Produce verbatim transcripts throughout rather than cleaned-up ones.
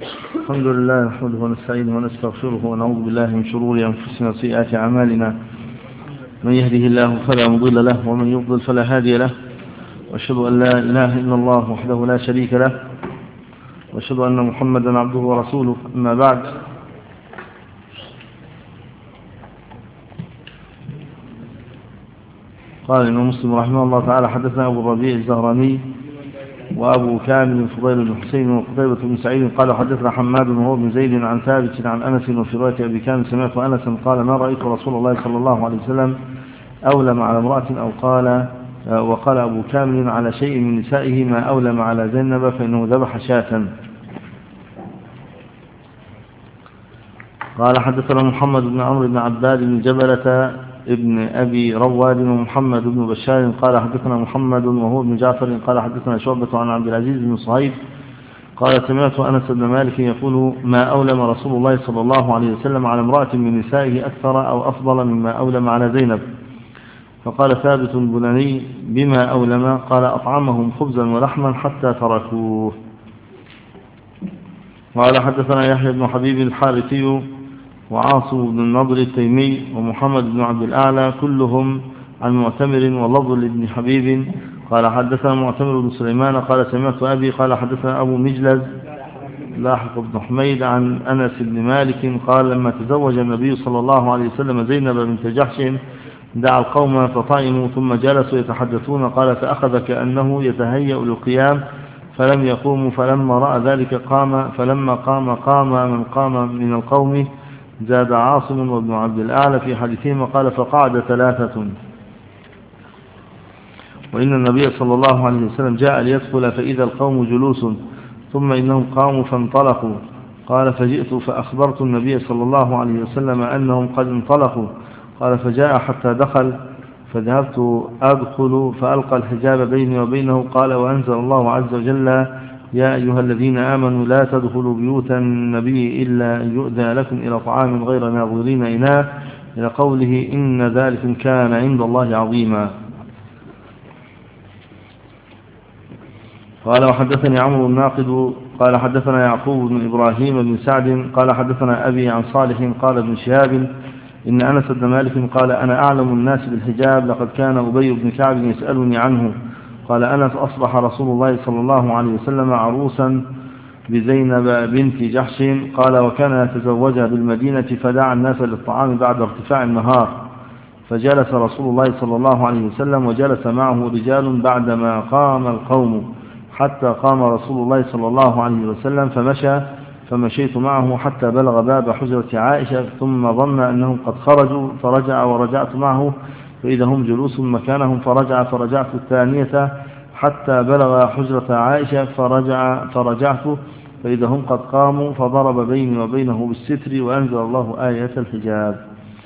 الحمد لله نحمده ونستعينه ونستغفره ونعوذ بالله من شرور أنفسنا وسيئات أعمالنا. من يهده الله فلا مضل له ومن يضلل فلا هادي له، وأشهد أن لا إله إلا الله وحده لا شريك له، وأشهد أن محمدا عبده ورسوله. أما بعد، قال الإمام مسلم رحمه الله تعالى: حدثنا أبو الربيع الزهراني وأبو كامل فضيل بن حسين وقتيبة بن سعيد قال حدثنا حماد وهو بن زيد عن ثابت عن أنس. وفي رواية أبي كامل سمعت أنسا قال: ما رأيت رسول الله صلى الله عليه وسلم أولم على امرأة، أو قال وقال أبو كامل: على شيء من نسائه ما أولم على زينب فإنه ذبح شاة. قال حدثنا محمد بن عمرو بن عباد بن جبلة ابن أبي رواد ومحمد بن بشار قال حدثنا محمد وهو بن جعفر قال حدثنا شعبة عن عبد العزيز بن صهيب قال: سمعت أنس بن مالك يقول: ما أولم رسول الله صلى الله عليه وسلم على امرأة من نسائه أكثر أو أفضل مما أولم على زينب. فقال ثابت البناني: بما أولم؟ قال: أطعمهم خبزا ولحما حتى تركوه. قال حدثنا يحيى بن حبيب الحارثي وعاصم بن النضر التيمي ومحمد بن عبد الأعلى كلهم عن معتمر ولفظ لابن حبيب قال حدثنا معتمر بن سليمان قال: سمعت أبي قال حدثنا أبو مجلز لاحق بن حميد عن أنس بن مالك قال: لما تزوج النبي صلى الله عليه وسلم زينب بنت جحش دعا القوم فطعموا ثم جلسوا يتحدثون. قال: فأخذ كأنه يتهيأ للقيام فلم يقوموا، فلما رأى ذلك قام، فلما قام قام من قام من القوم. زاد عاصم وابن عبد الأعلى في حديثهما قال: فقعد ثلاثة. وإن النبي صلى الله عليه وسلم جاء ليدخل فإذا القوم جلوس، ثم إنهم قاموا فانطلقوا. قال: فجئت فأخبرت النبي صلى الله عليه وسلم أنهم قد انطلقوا. قال: فجاء حتى دخل فذهبت أدخل فألقى الحجاب بيني وبينه. قال: وأنزل الله عز وجل: يا أيها الذين آمنوا لا تدخلوا بيوت النبي إلا أن يؤذن لكم إلى طعام غير ناظرين إناه، إلى قوله: إن ذلك كان عند الله عظيما. قال: وحدثني عمرو الناقد قال حدثنا يعقوب بن إبراهيم بن سعد قال حدثنا أبي عن صالح قال: ابن شهاب إن أنس بن مالك قال: أنا أعلم الناس بالحجاب، لقد كان أبي بن كعب يسألني عنه. قال أنس: أصبح رسول الله صلى الله عليه وسلم عروسا بزينب بنت جحش. قال: وكان يتزوجها بالمدينة، فدعا الناس للطعام بعد ارتفاع النهار، فجلس رسول الله صلى الله عليه وسلم وجلس معه رجال بعدما قام القوم، حتى قام رسول الله صلى الله عليه وسلم فمشى، فمشيت معه حتى بلغ باب حجرة عائشة، ثم ظن أنهم قد خرجوا فرجع، ورجعت معه فإذا هم جلوس مكانهم، فرجع فرجعت الثانية حتى بلغ حجرة عائشة، فرجع فرجعت فإذا هم قد قاموا، فضرب بيني وبينه بالستر، وأنزل الله آية الحجاب.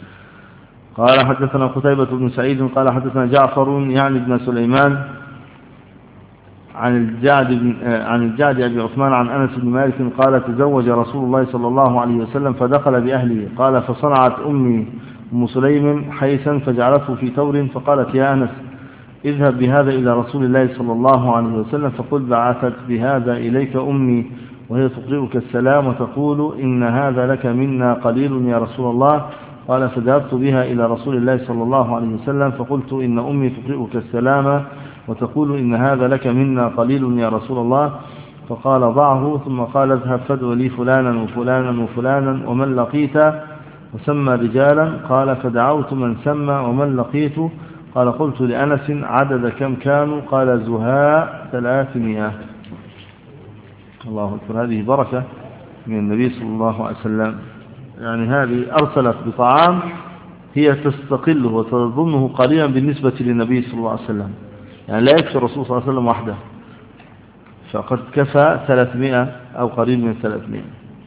قال حدثنا قتيبة بن سعيد قال حدثنا جعفر يعني ابن سليمان عن الجعد بن عن الجعد أبي عثمان عن أنس بن مالك قال: تزوج رسول الله صلى الله عليه وسلم فدخل بأهله. قال: فصنعت أمي أم سليم حيثا فجعلته في تور، فقالت: يا أنس، اذهب بهذا إلى رسول الله صلى الله عليه وسلم فقل: بعثت بهذا إليك أمي وهي تقرئك السلام وتقول: إن هذا لك منا قليل يا رسول الله. قال: فذهبت بها إلى رسول الله صلى الله عليه وسلم فقلت: إن أمي تقرئك السلام وتقول: إن هذا لك منا قليل يا رسول الله. فقال: ضعه، ثم قال: اذهب فادع لي فلانا وفلانا وفلانا ومن لقيت، وسمى رجالا. قال: فدعوت من سمى ومن لقيت. قال: قلت لأنس: عدد كم كانوا؟ قال: زهاء ثلاثمائة. الله أكبر. هذه بركة من النبي صلى الله عليه وسلم، يعني هذه أرسلت بطعام هي تستقله وتظنه قليلا بالنسبة للنبي صلى الله عليه وسلم، يعني لا يكفي الرسول صلى الله عليه وسلم وحده، فقد كفى ثلاثمائة أو قريب من ثلاثمائة.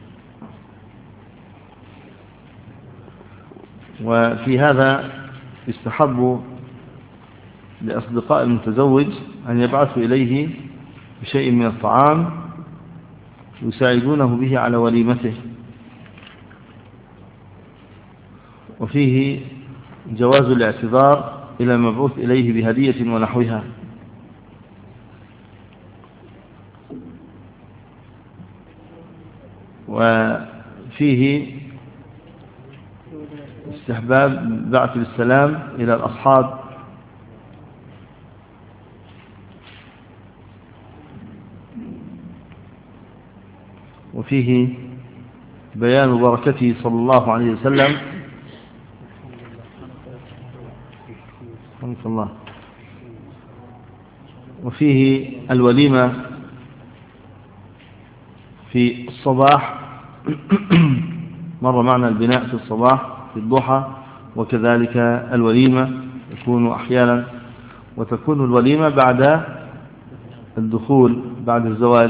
وفي هذا يستحب لأصدقاء المتزوج أن يبعثوا إليه بشيء من الطعام يساعدونه به على وليمته، وفيه جواز الاعتذار إلى المبعوث إليه بهدية ونحوها. وفيه استحباب بعث السلام إلى الأصحاب وفيه بيان بركته صلى الله عليه وسلم الله وفيه الوليمة في الصباح مر معنا البناء في الصباح في الضحى، وكذلك الوليمة تكون أحيانا، وتكون الوليمة بعد الدخول بعد الزواج.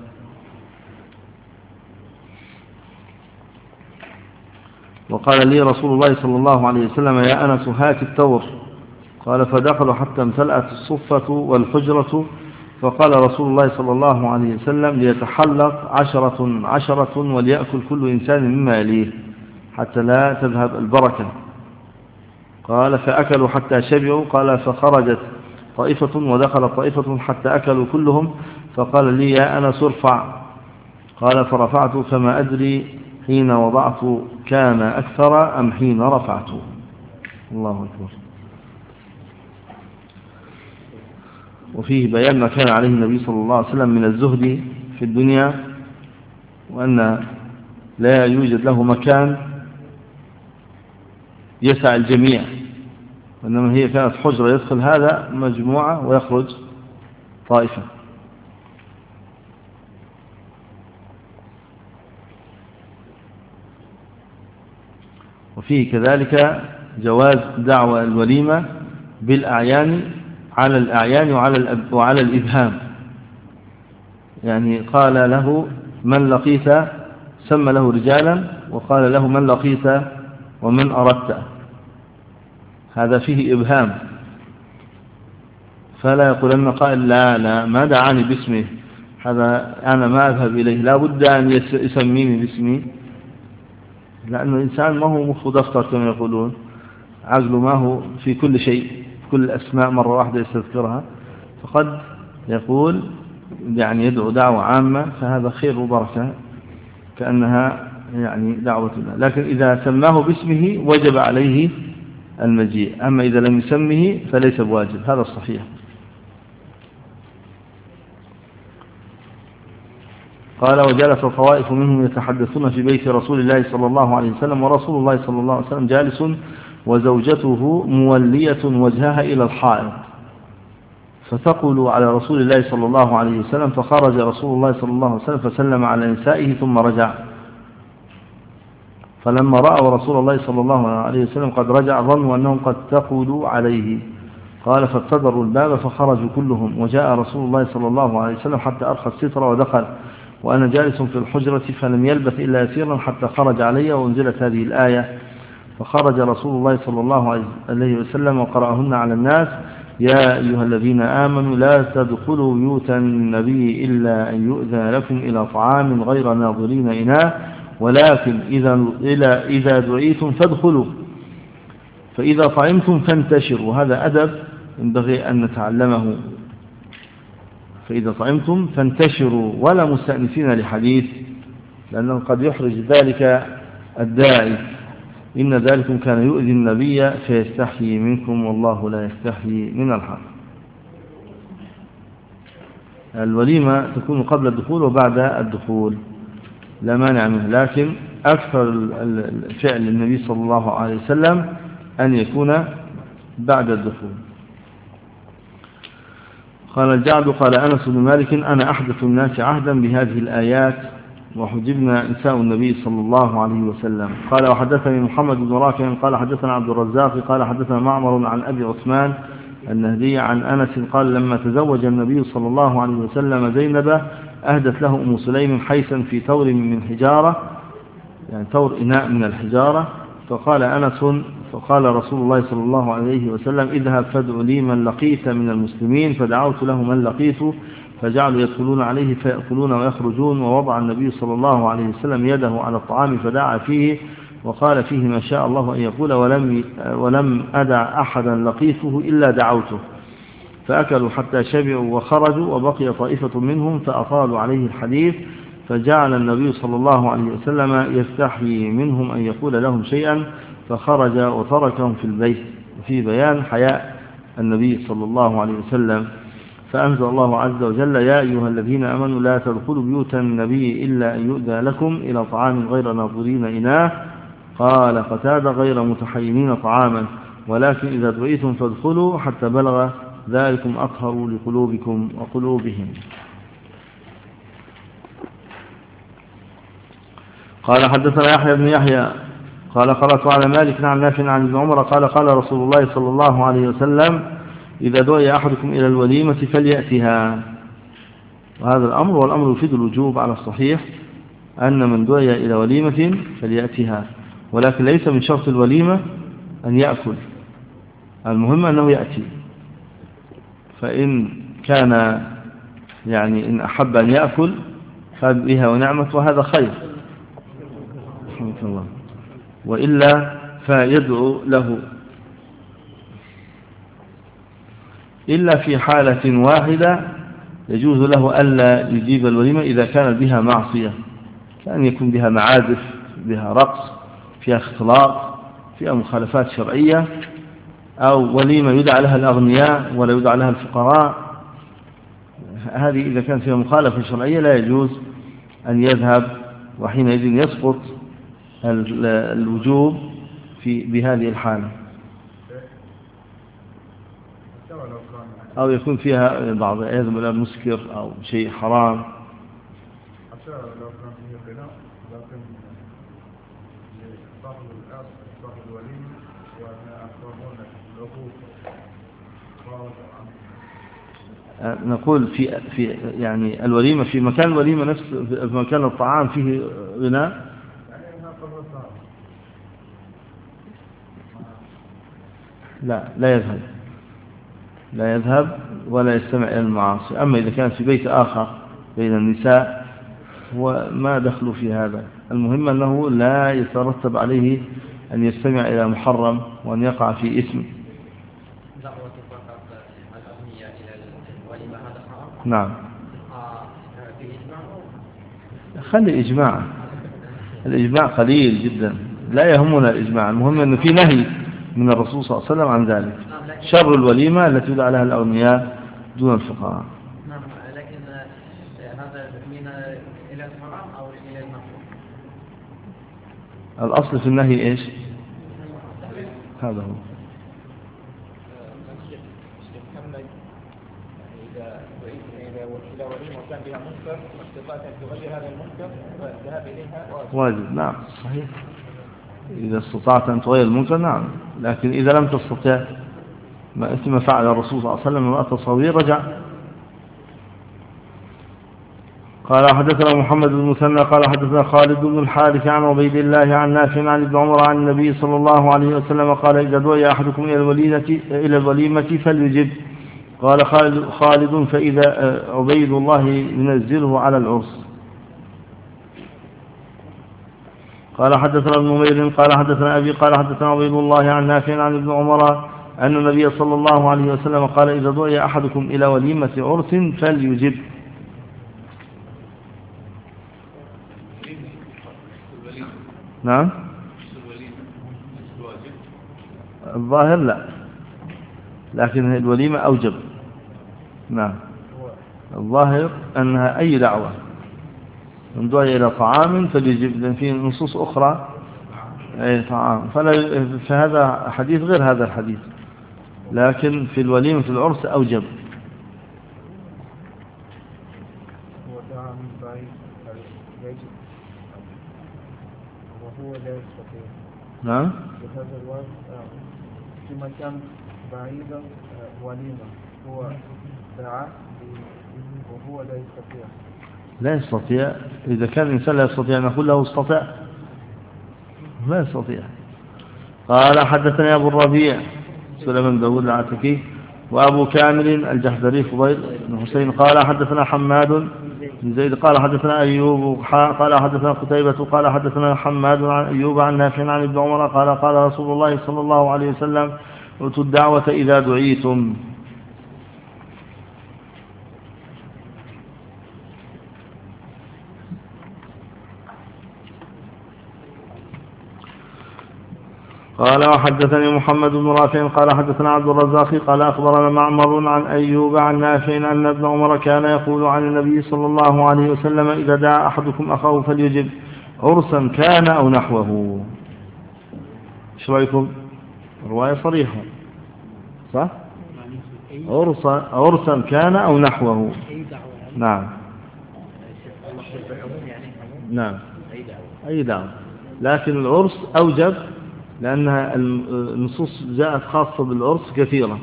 وقال لي رسول الله صلى الله عليه وسلم يا أنس هات التور، قال فدخلوا حتى امتلأت الصفة والحجرة، فقال رسول الله صلى الله عليه وسلم ليتحلق عشرة عشرة وليأكل كل إنسان مما يليه حتى لا تذهب البركة. قال فأكلوا حتى شبعوا، قال فخرجت طائفة ودخلت طائفة حتى أكلوا كلهم، فقال لي يا أنس ارفع، قال فرفعت فما أدري حين وضعت كان أكثر أم حين رفعت. الله أكبر. وفيه بيان ما كان عليه النبي صلى الله عليه وسلم من الزهد في الدنيا، وأن لا يوجد له مكان يسع الجميع، وإنما هي كانت حجرة يدخل هذا مجموعة ويخرج طائفة. وفيه كذلك جواز دعوة الوليمة بالأعيان على الأعيان وعلى وعلى الإبهام، يعني قال له من لقيت، سمى له رجالا وقال له من لقيت ومن أردت، هذا فيه إبهام، فلا يقولن قائل لا لا ما دعاني باسمه، هذا أنا ما أذهب إليه، لا بد أن يسميني باسمي، لأن الإنسان ما هو مخ دفتر كما يقولون، عقله ما هو في كل شيء، كل الأسماء مرة واحدة يستذكرها، فقد يقول يعني يدعو دعوة عامة، فهذا خير وبركة كأنها يعني دعوة الله. لكن إذا سماه باسمه وجب عليه المجيء، أما إذا لم يسمه فليس بواجب، هذا الصحيح. قال وجلس الطوائف منهم يتحدثون في بيت رسول الله صلى الله عليه وسلم، ورسول الله صلى الله عليه وسلم جالس وزوجته مولية وجهها إلى الحائط، فتقول على رسول الله صلى الله عليه وسلم، فخرج رسول الله صلى الله عليه وسلم فسلم على نسائه ثم رجع، فلما رأوا رسول الله صلى الله عليه وسلم قد رجع ظنوا أنهم قد تقولوا عليه، قال فابتدروا الباب فخرجوا كلهم، وجاء رسول الله صلى الله عليه وسلم حتى أرخى الستر ودخل، وأنا جالس في الحجرة فلم يلبث إلا يسيرا حتى خرج علي، وانزلت هذه الآية، فخرج رسول الله صلى الله عليه وسلم وقرأهن على الناس يا أيها الذين آمنوا لا تدخلوا بيوت النبي إلا أن يؤذن لكم إلى طعام غير ناظرين إناه ولكن إذا, إذا دعيتم فادخلوا فإذا طعمتم فانتشروا، وهذا أدب ينبغي أن نتعلمه، فإذا طعمتم فانتشروا ولا مستأنسين لحديث، لأنه قد يحرج ذلك الداعي، إن ذلكم كان يؤذي النبي فيستحيي منكم والله لا يستحيي من الحق. الوليمة تكون قبل الدخول وبعد الدخول لا مانع منه، لكن أكثر الفعل النبي صلى الله عليه وسلم أن يكون بعد الدخول. قال الجعد قال أنس بن مالك أنا أحدث الناس عهدا بهذه الآيات وحجبنا نساء النبي صلى الله عليه وسلم. قال وحدثني محمد بن رافع قال حدثنا عبد الرزاق قال حدثنا معمر عن أبي عثمان النهدي عن أنس قال لما تزوج النبي صلى الله عليه وسلم زينب أهدت له أم سليم حيثا في تور من حجارة، يعني تور إناء من الحجارة، فقال أنس فقال رسول الله صلى الله عليه وسلم اذهب فادع لي من لقيت من المسلمين، فدعوت له من لقيت فجعلوا يدخلون عليه فيأكلون ويخرجون، ووضع النبي صلى الله عليه وسلم يده على الطعام فدعا فيه وقال فيه ما شاء الله أن يقول ولم, ولم أدع أحدا لقيته إلا دعوته، فأكلوا حتى شبعوا وخرجوا، وبقي طائفة منهم فأطالوا عليه الحديث فجعل النبي صلى الله عليه وسلم يستحيي منهم أن يقول لهم شيئا فخرج وتركهم في البيت، في بيان حياء النبي صلى الله عليه وسلم. فأنزل الله عز وجل: يا أيها الذين آمنوا لا تدخلوا بيوت النبي إلا أن يؤذى لكم إلى طعام غير ناظرين إناه. قال قتادة: غير متحينين طعاما، ولكن إذا دعيتم فادخلوا حتى بلغ ذلكم أطهر لقلوبكم وقلوبهم. قال حدثنا يحيى بن يحيى قال قرأت على مالك عن نافع عن ابن عمر قال قال رسول الله صلى الله عليه وسلم: إذا دعي أحدكم إلى الوليمة فليأتها. وهذا الأمر والأمر يفيد الوجوب على الصحيح، أن من دعي إلى وليمة فليأتها، ولكن ليس من شرط الوليمة أن يأكل، المهم أنه يأتي. فإن كان يعني إن أحب أن يأكل فبها ونعمت، وهذا خير رحمة الله، وإلا فيدعو له، إلا في حالة واحدة يجوز له ألا يجيب الوليمة إذا كانت بها معصية، كأن يكون بها معازف، بها رقص، فيها اختلاط، فيها مخالفات شرعية، أو وليمة يدعى لها الأغنياء ولا يدعى لها الفقراء. هذه إذا كانت فيها مخالفة شرعية لا يجوز أن يذهب، وحينئذ يسقط الوجوب في بهذه الحالة. أو يكون فيها بعض أيضا ولا مسكر أو شيء حرام. نقول في في يعني الوليمة في مكان الوليمة نفس في مكان الطعام فيه غناء، لا لا يذهب لا يذهب ولا يستمع إلى المعاصي. أما إذا كان في بيت آخر بين النساء وما دخلوا في هذا، المهم أنه لا يترتب عليه أن يستمع إلى محرم وأن يقع في إثم. نعم، خلي إجماع، الإجماع قليل جدا، لا يهمنا الإجماع، المهم أنه في نهي من الرسول صلى الله عليه وسلم عن ذلك. شر الوليمة التي يدعى لها الأغنياء دون الفقراء. نعم، لكن هذا من إلى الحرام أو إلى المحرم؟ الأصل في النهي إيش؟ هذا هو. إذا وليمة وكان بها منكر واستطاعت أن تغير هذا المنكر فالذهاب إليها واجب. نعم صحيح، إذا استطعت أن تغير المنكر نعم، لكن إذا لم تستطع ما فعل الرسول صلى الله عليه وسلم من التصوير رجع. قال حدثنا محمد بن المثنى قال حدثنا خالد بن الحارث عن عبيد الله عن نافع عن ابن عمر عن النبي صلى الله عليه وسلم قال: إذا دعي أحدكم إلى الوليمة إلى الوليمة فليجب. قال خالد, خالد فإذا عبيد الله ينزله على العرس. قال حدثنا ابن نمير قال حدثنا أبي قال حدثنا عبيد الله عن نافع عن ابن عمر أن النبي صلى الله عليه وسلم قال: إذا دعي أحدكم إلى وليمة عرس فليجب. نعم، الظاهر لا، لكن الوليمة أوجب. نعم، الظاهر أنها أي دعوة من دعي إلى طعام فليجب، لأن في نصوص أخرى أي طعام، فلا فهذا حديث غير هذا الحديث، لكن في الوليمة العرس أوجب. وهو لا يستطيع. نعم، بهذا الوقت في مكان بعيد وليمة هو دعا وهو لا يستطيع. لا يستطيع، إذا كان الإنسان لا يستطيع نقول له استطيع، لا يستطيع. قال حدثني أبو الربيع سليمان داود العتكي وأبو كامل الجحدري فضيل بن حسين قال حدثنا حماد بن زيد قال حدثنا أيوب قال حدثنا قتيبة قال حدثنا حماد عن أيوب عن نافع عن ابن عمر قال قال رسول الله صلى الله عليه وسلم: أتوا الدعوة إذا دعيتم. قال وحدثني محمد بن رافع قال حدثنا عبد الرزاق قال أخبرنا معمر عن أيوب عن نافع أن ابن عمر كان يقول عن النبي صلى الله عليه وسلم إذا دعا أحدكم أخاه فليجب عرسا كان أو نحوه. ايش رأيكم؟ رواية صريحة صح؟ عرسا عرسا كان أو نحوه. نعم نعم أي دعوة، لكن العرس أوجب لأنها النصوص جاءت خاصة بالعرس كثيرة.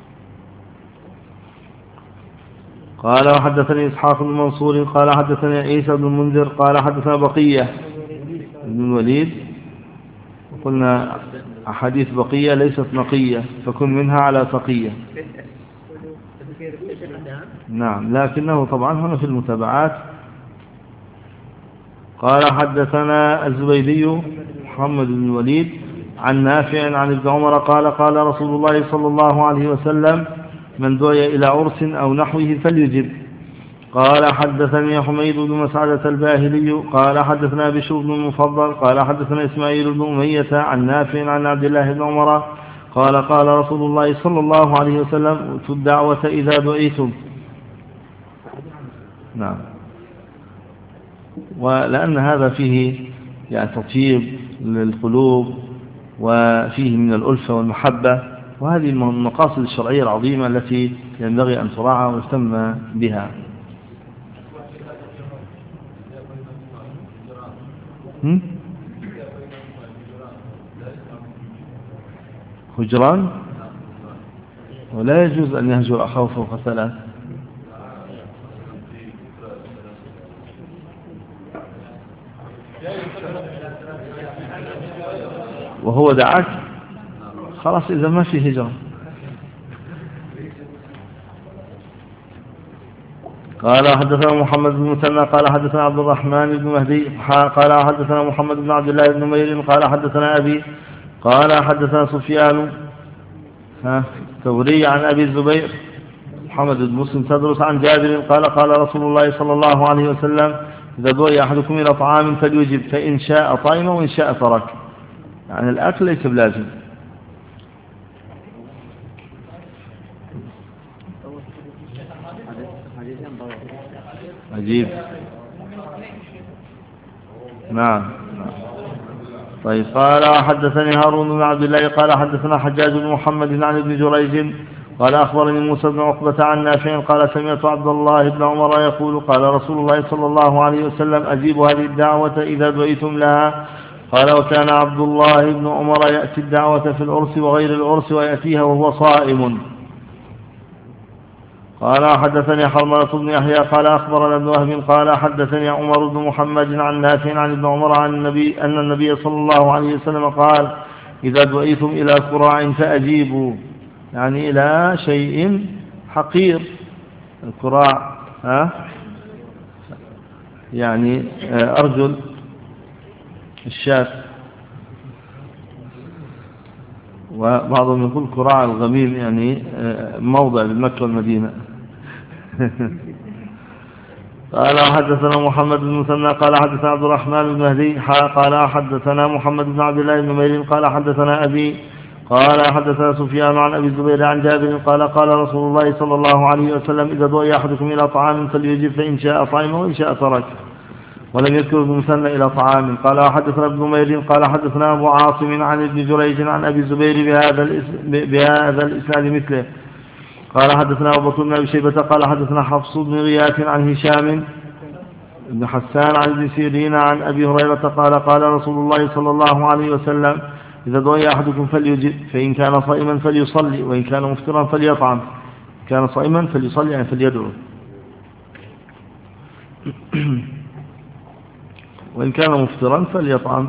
قال وحدثني إسحاق بن منصور قال حدثني عيسى بن المنذر قال حدثنا بقية بن الوليد. قلنا أحاديث بقية ليست نقية فكن منها على تقية. نعم لكنه طبعا هنا في المتابعات. قال حدثنا الزبيدي محمد بن الوليد عن نافع عن ابن عمر قال قال رسول الله صلى الله عليه وسلم من دعي إلى عرس أو نحوه فليجب. قال حدثني حميد بن مسعدة الباهلي قال حدثنا بشر بن المفضل قال حدثنا إسماعيل بن أمية عن نافع عن عبد الله بن عمر قال قال رسول الله صلى الله عليه وسلم ائتوا الدعوة إذا دعيتم. نعم. ولأن هذا فيه يعني تطيب للقلوب وفيه من الألفة والمحبة، وهذه المقاصد الشرعية العظيمة التي ينبغي أن تراعى ويهتم بها. هجران ولا يجوز أن يهجر أخاه فوق ثلاث. وهو دعاك خلاص إذا ما في هجرة. قال حدثنا محمد بن مثنى قال حدثنا عبد الرحمن بن مهدي قال حدثنا محمد بن عبد الله بن نمير قال حدثنا أبي قال حدثنا سفيان الثوري عن أبي الزبير محمد بن مسلم تدرس عن جابر قال قال رسول الله صلى الله عليه وسلم إذا دعي أحدكم إلى طعام فليجب فإن شاء طعم وإن شاء ترك. يعني الأكل ليس بلازم. عجيب. نعم. طيب قال حدثني هارون بن عبد الله قال حدثنا حجاج بن محمد عن ابن جريج قال أخبرني موسى بن عقبة عن نافع قال سمعت عبد الله بن عمر يقول قال رسول الله صلى الله عليه وسلم أجيبوا هذه الدعوة إذا دعيتم لها. قال وكان عبد الله بن عمر يأتي الدعوة في العرس وغير العرس ويأتيها وهو صائم. قال حدثني حرملة بن يحيى قال أخبرنا ابن وهب قال حدثني عمر بن محمد عن نافع عن ابن عمر عن النبي أن النبي صلى الله عليه وسلم قال إذا دعيتم إلى كراع فأجيبوا، يعني إلى شيء حقير. الكراع ها يعني أرجل الشاة، وبعضهم يقول كراع الغميم يعني موضع لمكة والمدينة. قال حدثنا محمد بن مثنى قال حدثنا عبد الرحمن بن مهدي قال حدثنا محمد بن عبد الله بن نمير قال حدثنا أبي قال حدثنا سفيان عن أبي الزبير عن جابر قال قال رسول الله صلى الله عليه وسلم إذا دعي أحدكم إلى طعام فليجب فإن شاء طعمه وإن شاء ترك. ولم يذكر ابن مثنى إلى طعام. قال حدثنا ابن نمير قال حدثنا أبو عاصم عن ابن جريج عن أبي الزبير بهذا بهذا الإسناد مثله. قال حدثنا أبو بكر بن أبي شيبة قال حدثنا حفص بن غياث عن هشام بن حسان عن ابن سيرين عن أبي هريرة قال قال رسول الله صلى الله عليه وسلم إذا دعي أحدكم فليجب فإن كان صائما فليصلي وإن كان مفطرا فليطعم. كان صائما فليصلي يعني فليدعو، وإن كان مفطرا فليطعم.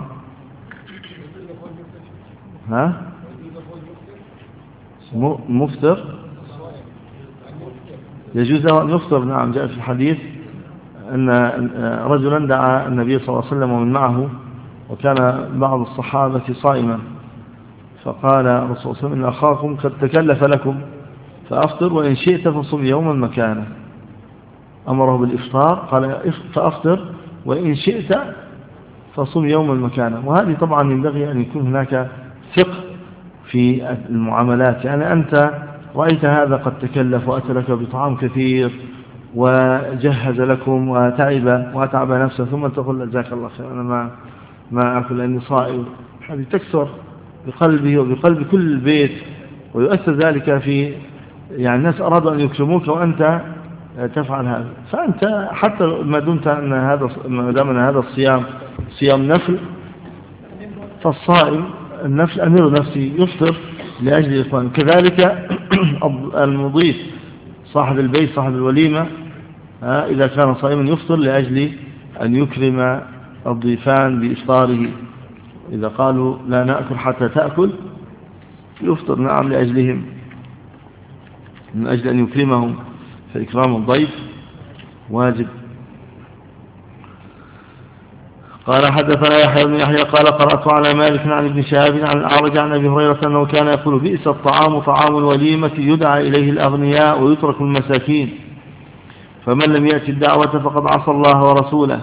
ها مفطر يجوز أن يفطر. نعم جاء في الحديث أن رجلا دعا النبي صلى الله عليه وسلم ومن معه وكان بعض الصحابة صائما، فقال الرسول صلى الله عليه وسلم إن أخاكم قد تكلف لكم فأفطر وإن شئت فصم يوما مكانه. أمره بالإفطار قال فأفطر وإن شئت فصم يوما مكانه. وهذه طبعا ينبغي أن يكون هناك فقه في المعاملات. يعني أنت رأيت هذا قد تكلف وأتى لك بطعام كثير وجهز لكم وتعب وأتعب نفسه، ثم تقول جزاك الله خير أنا ما ما أكل لأني صائم. هذه تكسر بقلبه وبقلب كل البيت، ويؤثر ذلك في يعني الناس أرادوا أن يكرموك وأنت تفعل هذا. فأنت حتى ما دمت أن هذا ما دام أن هذا الصيام صيام نفل، فالصائم النفل أمير نفسي يفطر لأجل الإخوان. كذلك المضيف صاحب البيت صاحب الوليمة إذا كان صائما يفطر لأجل أن يكرم الضيفان بإفطاره. إذا قالوا لا نأكل حتى تأكل يفطر نعم لأجلهم، من أجل أن يكرمهم، فإكرام الضيف واجب. قال حدثنا يحيى بن يحيى قال قرأت على مالك عن ابن شهاب عن الأعرج عن أبي هريرة أنه كان يقول بئس الطعام طعام الوليمة يدعى إليه الأغنياء ويترك المساكين، فمن لم يأتي الدعوة فقد عصى الله ورسوله.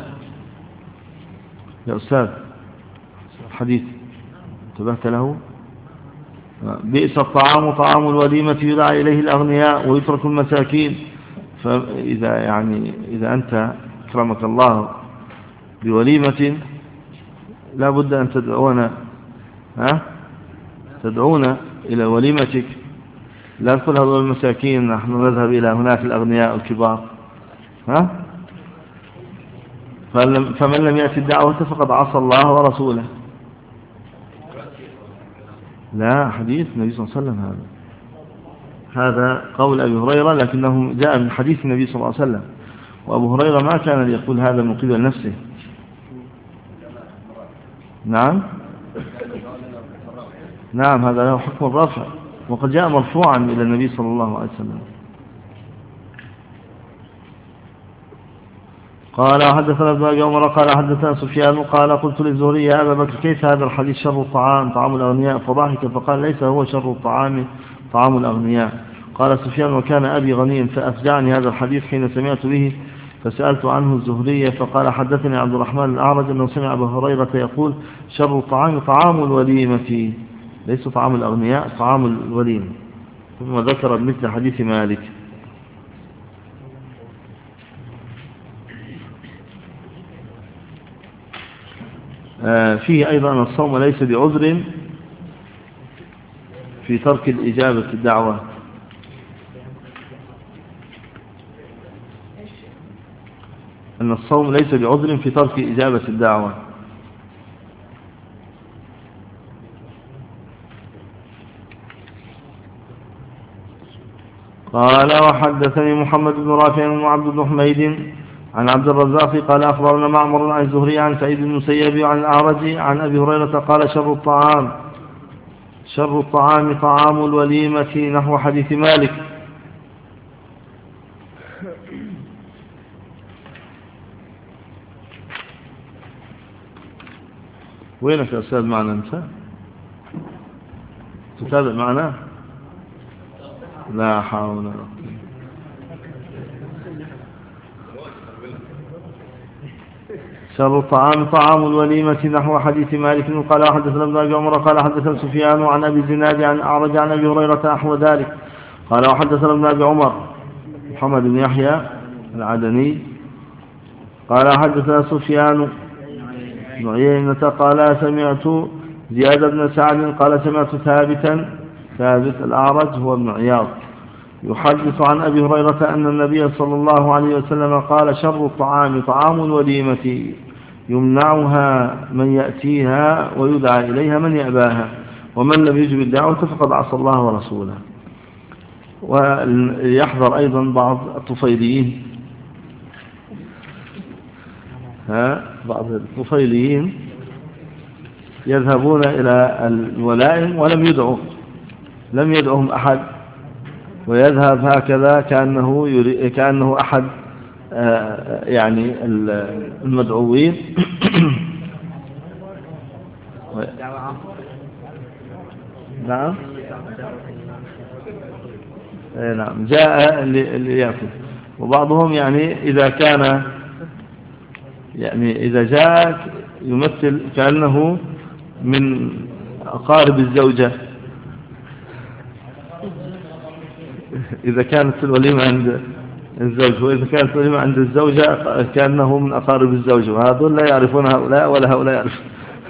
يا أستاذ حديث انتبهت له؟ بئس الطعام طعام الوليمة يدعى إليه الأغنياء ويترك المساكين. فإذا يعني إذا أنت أكرمك الله بوليمة لا بد أن تدعونا ها تدعونا إلى وليمتك، لا تقول هذول المساكين نحن نذهب إلى هناك الأغنياء الكبار. ها فمن لم يأتي الدعوة فقد عصى الله ورسوله. لا حديث النبي صلى الله عليه وسلم، هذا هذا قول أبي هريرة لكنه جاء من حديث النبي صلى الله عليه وسلم، وأبو هريرة ما كان ليقول هذا من قبل نفسه. نعم نعم هذا له حكم الرفع، وقد جاء مرفوعا إلى النبي صلى الله عليه وسلم. قال حدثنا ابن أبي عمر قال حدثنا سفيان قال قلت للزهري يا أبا بكر كيف هذا الحديث شر الطعام طعام الأغنياء؟ فضحك فقال ليس هو شر الطعام طعام الأغنياء. قال سفيان وكان أبي غنيا فأفجعني هذا الحديث حين سمعت به فسألت عنه الزهري فقال حدثني عبد الرحمن الأعرج أنه سمع أبا هريرة يقول شر الطعام طعام الوليمة ليس طعام الأغنياء طعام الوليمة، ثم ذكر مثل حديث مالك. آه فيه أيضا أن الصوم ليس بعذر في ترك الإجابة الدعوة. أن الصوم ليس بعذر في ترك إجابة الدعوة. قال وحدثني محمد بن رافع وعبد بن حميد عن عبد الرزاق قال أخبرنا معمر عن الزهري عن سعيد بن المسيب عن الأعرج عن أبي هريرة قال شر الطعام شر الطعام طعام الوليمة نحو حديث مالك. وينك يا أستاذ معنا أنت؟ تتابع معنا؟ لا حول ولا قوة. شر الطعام طعام الوليمة نحو حديث مالك. قال حدثنا ابن أبي عمر قال حدثنا سفيان عن أبي الزناد عن أعرج عن أبي هريرة نحو ذلك. قال وحدثنا ابن أبي عمر محمد بن يحيى العدني قال حدثنا سفيان بن عيينة قال سمعت زياد بن سعد قال سمعت ثابتا ثابت الأعرج هو ابن عياض يحدث عن أبي هريرة أن النبي صلى الله عليه وسلم قال شر الطعام طعام الوليمة يمنعها من يأتيها ويدعى إليها من يأباها، ومن لم يجب الدعوة فقد عصى الله ورسوله. ويحذر أيضا بعض الطفيليين ها بعض الطفيليين يذهبون إلى الولائم ولم يدعوا لم يدعوهم أحد، ويذهب هكذا كأنه يري... كأنه أحد آه يعني المدعوين نعم نعم جاء ليأكل. وبعضهم يعني إذا كان يعني إذا جاء يمثل كأنه من أقارب الزوجة إذا كانت الوليمة عند الزوج، وإذا كانت الوليمة عند الزوجة كأنه من أقارب الزوجة، وهذول لا يعرفون هؤلاء ولا هؤلاء يعرفون.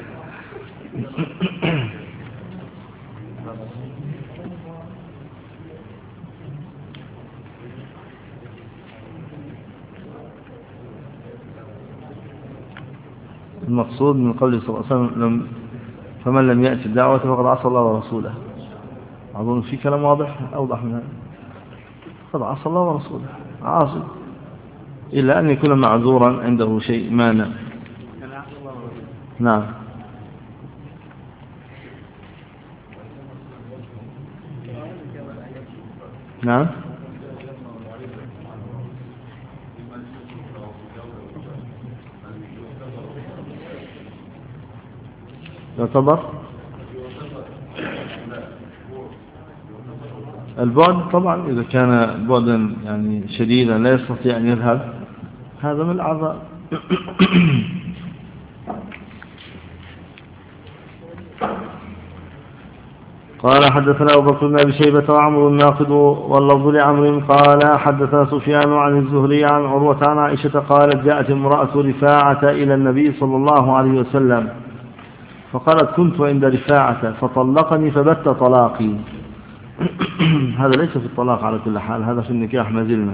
المقصود من قوله صلى الله عليه وسلم فمن لم يأتي الدعوة فقد عصى الله ورسوله. أظن في كلام واضح أوضح من هذا. قد عصى الله ورسوله عاصي، إلا أن يكون معذورا عنده شيء مانع. نعم. نعم. يعتبر البعد طبعا إذا كان بعدا يعني شديدا لا يستطيع أن يذهب، هذا من الأعذار. قال حدثنا أبو بكر بن أبي شيبة وعمرو الناقد واللفظ لعمرو قال حدثنا سفيان عن الزهري عن عروة عن عائشة قالت جاءت امرأة رفاعة إلى النبي صلى الله عليه وسلم فقالت كنت عند رفاعة فطلقني فبت طلاقي. هذا ليس في الطلاق على كل حال، هذا في النكاح ما زلنا.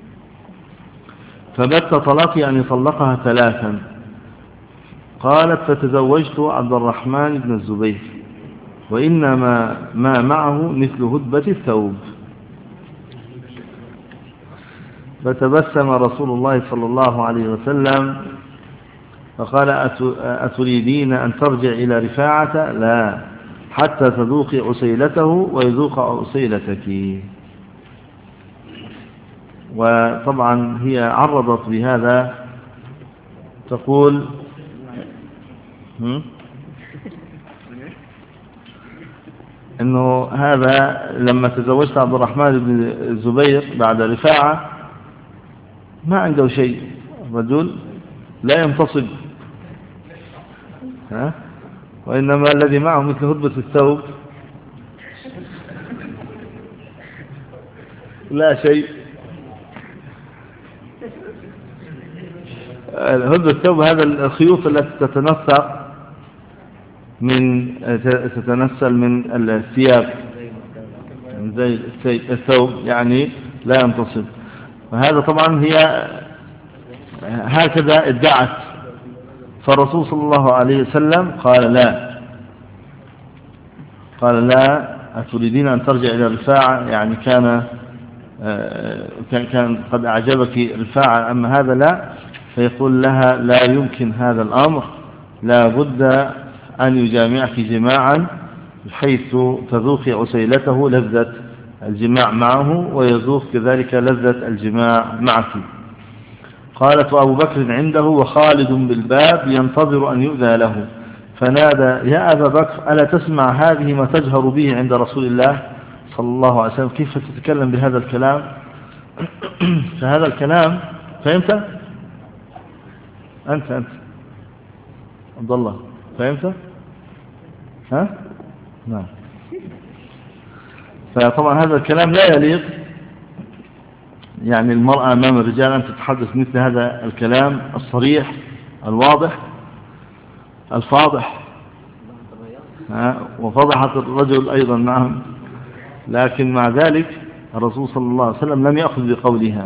فبت طلاقي يعني طلقها ثلاثا. قالت فتزوجت عبد الرحمن بن الزبير وإنما ما معه مثل هدبة الثوب. فتبسم رسول الله صلى الله عليه وسلم فقال أتريدين أن ترجع إلى رفاعة؟ لا، حتى تذوقي عسيلته ويذوق عسيلتك. وطبعا هي عرضت بهذا تقول انه هذا لما تزوجت عبد الرحمن بن الزبير بعد رفاعة ما عنده شيء، رجل لا ينتصب، ها؟ وإنما الذي معه مثل هدبة الثوب لا شيء. هدبة الثوب هذا الخيوط التي تتنسق من تتنسل من الثياب زي الثوب يعني لا ينتصب. وهذا طبعا هي هكذا ادعت، فالرسول صلى الله عليه وسلم قال لا، قال لا أتريدين أن ترجع إلى رفاعة، يعني كان كان قد أعجبك رفاعة أما هذا لا، فيقول لها لا يمكن هذا الأمر، لا بد أن يجامعك جماعا بحيث تذوقي عسيلته لذة الجماع معه ويذوق كذلك لذة الجماع معك. قالت وأبو بكر عنده وخالد بالباب ينتظر أن يؤذى له، فنادى يا أبا بكر ألا تسمع هذه ما تجهر به عند رسول الله صلى الله عليه وسلم؟ كيف تتكلم بهذا الكلام؟ فهذا الكلام فهمت؟ أنت أنت عبد الله فهمت؟ ها؟ نعم. فطبعا هذا الكلام لا يليق يعني المرأة أمام الرجال أن تتحدث مثل هذا الكلام الصريح الواضح الفاضح، وفضحت الرجل أيضا معهم. لكن مع ذلك الرسول صلى الله عليه وسلم لم يأخذ بقولها.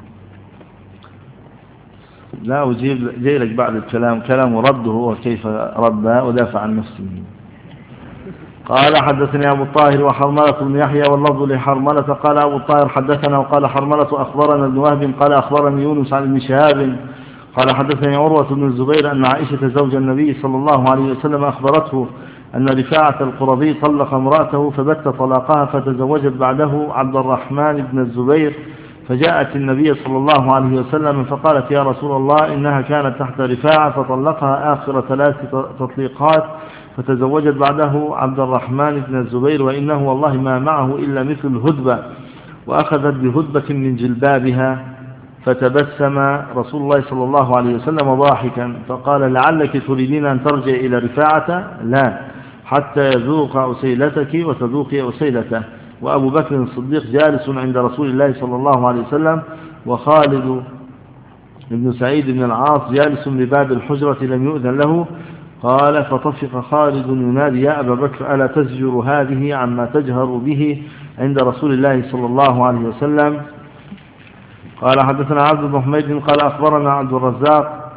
لا أجيب جاي لك بعد الكلام كلام رده وكيف رد ودافع عن نفسه. قال حدثني أبو الطاهر وحرملة بن يحيى واللفظ لحرملة قال أبو الطاهر حدثنا وقال حرملة أخبرنا ابن وهب قال أخبرني يونس عن ابن شهاب قال حدثني عروة بن الزبير أن عائشة زوج النبي صلى الله عليه وسلم أخبرته أن رفاعة القرظي طلق امرأته فبت طلاقها فتزوجت بعده عبد الرحمن بن الزبير، فجاءت النبي صلى الله عليه وسلم فقالت يا رسول الله إنها كانت تحت رفاعة فطلقها آخر ثلاث تطليقات فتزوجت بعده عبد الرحمن بن الزبير وإنه والله ما معه إلا مثل الهدبة، وأخذت بهدبة من جلبابها. فتبسم رسول الله صلى الله عليه وسلم ضاحكا فقال لعلك تريدين أن ترجع إلى رفاعة؟ لا، حتى يذوق عسيلتك وتذوقي عسيلته. وأبو بكر الصديق جالس عند رسول الله صلى الله عليه وسلم، وخالد بن سعيد بن العاص جالس بباب الحجرة لم يؤذن له. قال فطفق خالد ينادي يا أبا بكر ألا تزجر هذه عما تجهر به عند رسول الله صلى الله عليه وسلم. قال حدثنا عبد بن حميد قال أخبرنا عبد الرزاق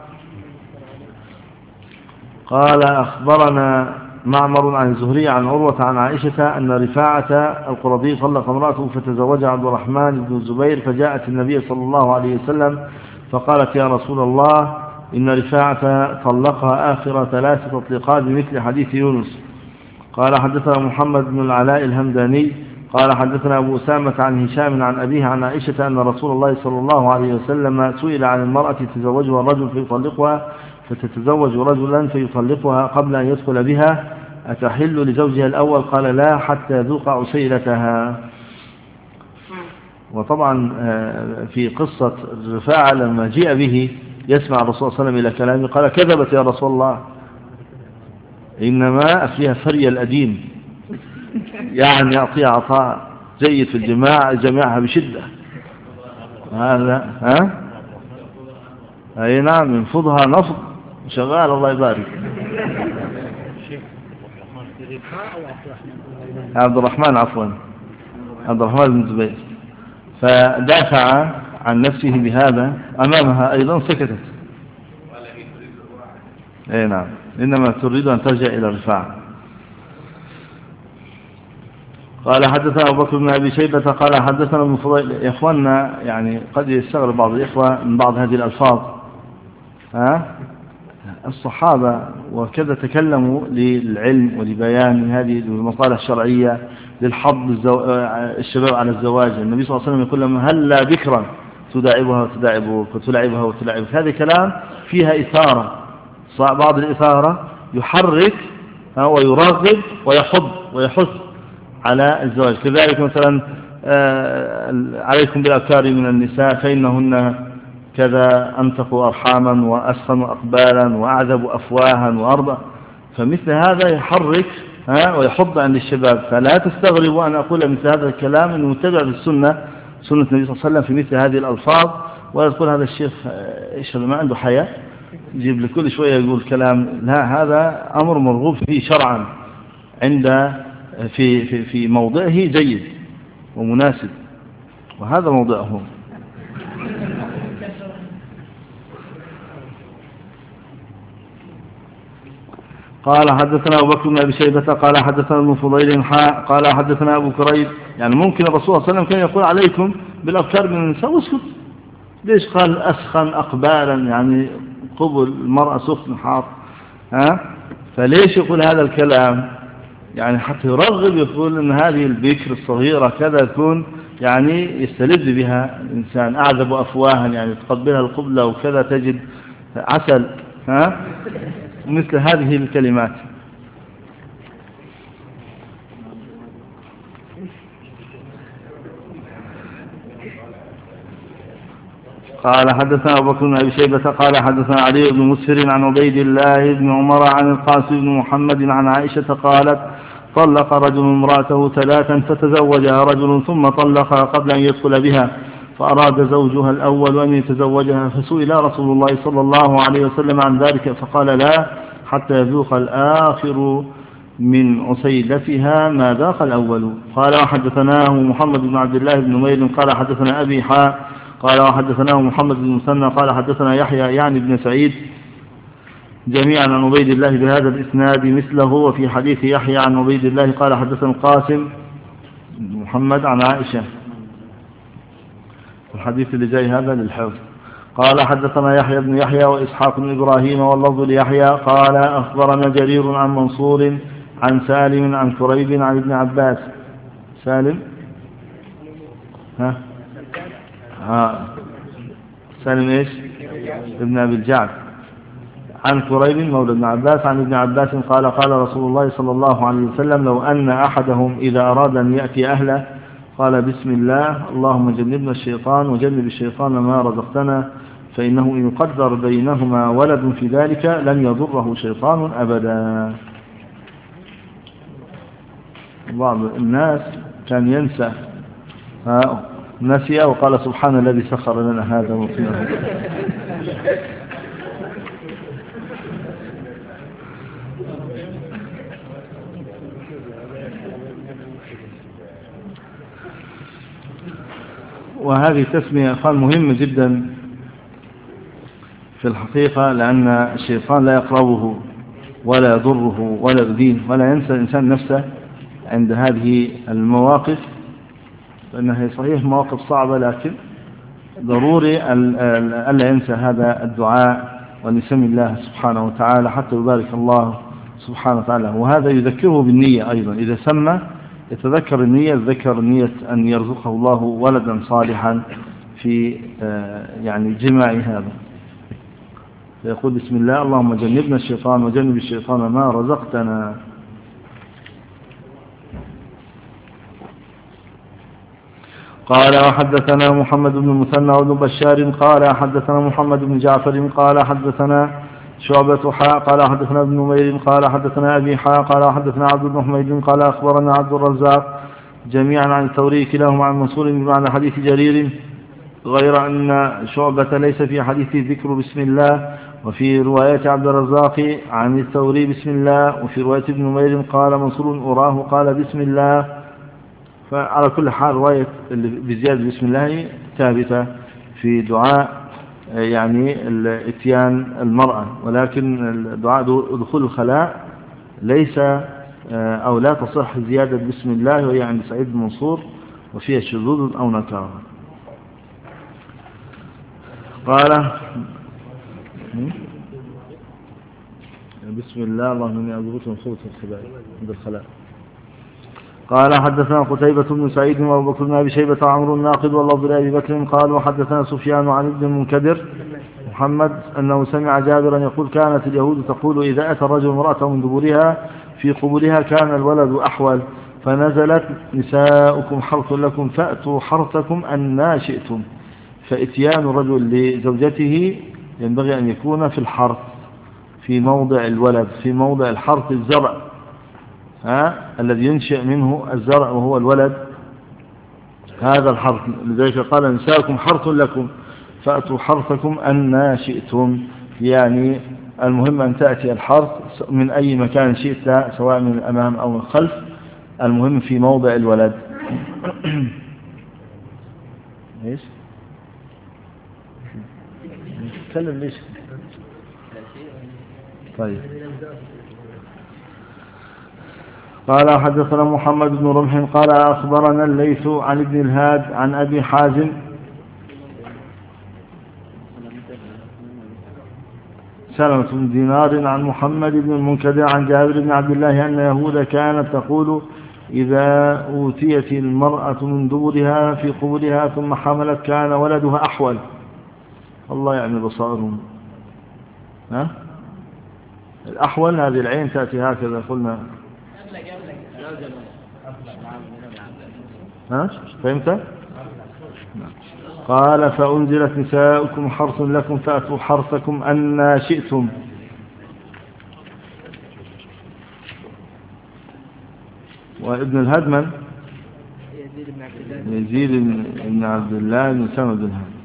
قال أخبرنا معمر عن الزهري عن عروة عن عائشة أن رفاعة القرظي طلق امرأته فتزوج عبد الرحمن بن الزبير، فجاءت النبي صلى الله عليه وسلم فقالت يا رسول الله إن رفاعة طلقها آخر ثلاث تطليقات بمثل حديث يونس. قال حدثنا محمد بن العلاء الهمداني قال حدثنا أبو أسامة عن هشام عن أبيه عن عائشة أن رسول الله صلى الله عليه وسلم سئل عن المرأة تزوجها الرجل فيطلقها فتتزوج رجلا فيطلقها قبل أن يدخل بها أتحل لزوجها الأول؟ قال لا حتى يذوق عسيلتها. وطبعا في قصة الرفاعة لما جاء به يسمع الرسول صلى الله عليه وسلم إلى كلامه قال كذبت يا رسول الله إنما أفليها فري الأديم، يعني أعطيها عطاء جيد في الجماع جماعها بشدة. هذا ها أي نعم ينفضها نفض شغال الله يبارك. عبد الرحمن عفوا عبد الرحمن بن الزبير فدافع عن نفسه بهذا أمامها أيضا سكتت. أي نعم إنما تريد أن ترجع إلى الرفاعة. قال حدثنا أبو بكر بن أبي شيبة قال حدثنا ابن فضيل. يا إخواننا يعني قد يستغرب بعض الإخوة من بعض هذه الألفاظ. ها الصحابة وكذا تكلموا للعلم ولبيان هذه المصالح الشرعية للحض الشباب على الزواج. النبي صلى الله عليه وسلم يقول لهم هلا بكرا تداعبها وتداعبك وتلعبها وتلعبك. هذا كلام فيها إثارة، بعض الإثارة يحرك ويراغب ويحض ويحث على الزواج. كذلك مثلا عليكم بالأبكار من النساء فإنهن كذا أنتقوا أرحاما وأسخنوا أقبالا وأعذبوا أفواها وأرضا. فمثل هذا يحرك ويحض عند الشباب. فلا تستغربوا أن أقول مثل هذا الكلام أنه متبع بالسنة سنة النبي صلى الله عليه وسلم في مثل هذه الألفاظ. ولا تقول هذا الشيخ إيش هذا ما عنده حياة يجيب لكل شوية يقول كلام. لا هذا أمر مرغوب فيه شرعا عند في في في موضعه جيد ومناسب، وهذا موضعه. قال حدثنا أبو بكر بن أبي شيبة قال حدثنا ابن فضيل حاء قال حدثنا أبو كريب. يعني ممكن الرسول صلى الله عليه وسلم كان يقول عليكم بالأبكار من النساء واسكت. ليش قال أسخن أقبالا؟ يعني قبل المرأة سخن حار. ها فليش يقول هذا الكلام؟ يعني حتى يرغب يقول أن هذه البكر الصغيرة كذا تكون يعني يستلذ بها الإنسان. أعذب أفواها يعني تقبلها القبلة وكذا تجد عسل. ها مثل هذه الكلمات. قال حدثنا أبو بكر بن أبي شيبة قال حدثنا علي بن مسهر عن عبيد الله بن عمر عن القاسم بن محمد عن عائشة قالت طلق رجل امرأته ثلاثا فتزوجها رجل ثم طلقها قبل أن يدخل بها، فأراد زوجها الأول أن يتزوجها فسئل رسول الله صلى الله عليه وسلم عن ذلك فقال لا حتى يذوق الآخر من عسيلتها ما ذاق الأول. قال وحدثناه محمد بن عبد الله بن نمير قال حدثنا أبي حاء قال وحدثناه محمد بن مسنى قال حدثنا يحيى يعني بن سعيد جميعا عن عبيد الله بهذا الإسناد مثله. وفي حديث يحيى عن عبيد الله قال حدثنا القاسم محمد عن عائشة. الحديث اللي جاي هذا للحفظ. قال حدثنا يحيى بن يحيى وإسحاق بن إبراهيم واللفظ ليحيى قال أخبرنا جرير عن منصور عن سالم عن كريب عن ابن عباس. سالم ها ها سالم إيش ابن أبي الجعد عن كريب مولى ابن عباس عن ابن عباس قال قال رسول الله صلى الله عليه وسلم لو أن أحدهم إذا أراد أن يأتي أهله قال بسم الله اللهم جنبنا الشيطان وجنب الشيطان ما رزقتنا فإنه إن قدر بينهما ولد في ذلك لم يضره شيطان أبدا. بعض الناس كان ينسى نسي وقال سبحان الذي سخر لنا هذا وفينا. وهذه تسمية أخوان مهمة جدا في الحقيقة، لأن الشيطان لا يقربه ولا يضره ولا يؤذيه ولا ينسى الإنسان نفسه عند هذه المواقف، فإنها صحيح مواقف صعبة، لكن ضروري ألا ينسى هذا الدعاء وأن يسمي الله سبحانه وتعالى حتى يبارك الله سبحانه وتعالى. وهذا يذكره بالنية أيضا، إذا سمى يتذكر النية، يتذكر نية أن يرزقه الله ولدا صالحا في يعني جماع هذا، فيقول بسم الله اللهم جنبنا الشيطان وجنب الشيطان ما رزقتنا. قال وحدثنا محمد بن المثنى وابن بشار قال حدثنا محمد بن جعفر قال حدثنا شعبة حاء قال حدثنا ابن نمير قال حدثنا أبي حاء قال حدثنا عبد بن حميد قال أخبرنا عبد الرزاق جميعا عن الثوري كلاهما عن منصور بمعنى حديث جرير، غير أن شعبة ليس في حديث ذكر بسم الله، وفي رواية عبد الرزاق عن الثوري بسم الله، وفي رواية ابن نمير قال منصور أراه قال بسم الله. فعلى كل حال رواية بزيادة بسم الله ثابتة في دعاء يعني اتيان المرأة، ولكن الدعاء دخول الخلاء ليس أو لا تصح زيادة بسم الله، وهي عند سعيد بن منصور وفيها شذوذ أو نكارة. قال بسم الله اللهم إني أعوذ بك من خبث الخبائث عند الخلاء. قال حدثنا قتيبة بن سعيد وأبو بكر بن أبي شيبة عمرو الناقد واللفظ لأبي بكر قال وحدثنا سفيان عن ابن المنكدر محمد أنه سمع جابرا يقول كانت اليهود تقول إذا أتى الرجل امرأته من دبرها في قبورها كان الولد أحول، فنزلت نساؤكم حرث لكم فأتوا حرثكم أن شئتم، فإتيان الرجل لزوجته ينبغي أن يكون في الحرث في موضع الولد، في موضع الحرث الزرع ها الذي ينشأ منه الزرع وهو الولد، هذا الحرث. لذلك قال نساؤكم حرث لكم فأتوا حرثكم أن شئتم، يعني المهم أن تأتي الحرث من أي مكان شئت سواء من الأمام أو من الخلف، المهم في موضع الولد. ليش تكلم ليش؟ طيب. قال حدثنا محمد بن رمح قال أخبرنا الليث عن ابن الهاد عن أبي حازم سلمة بن دينار عن محمد بن المنكدر عن جابر بن عبد الله أن يهود كانت تقول إذا أوتيت المرأة من دبرها في قبورها ثم حملت كان ولدها أحول. الله يعني بصائرهم. ها الأحول هذه العين تأتي هكذا قلنا. ها فهمت؟ قال فأنزلت نساؤكم حرث لكم فأتوا حرثكم أن شئتم. وابن الهدمن يزيد بن عبد الله بن سند بن الهاد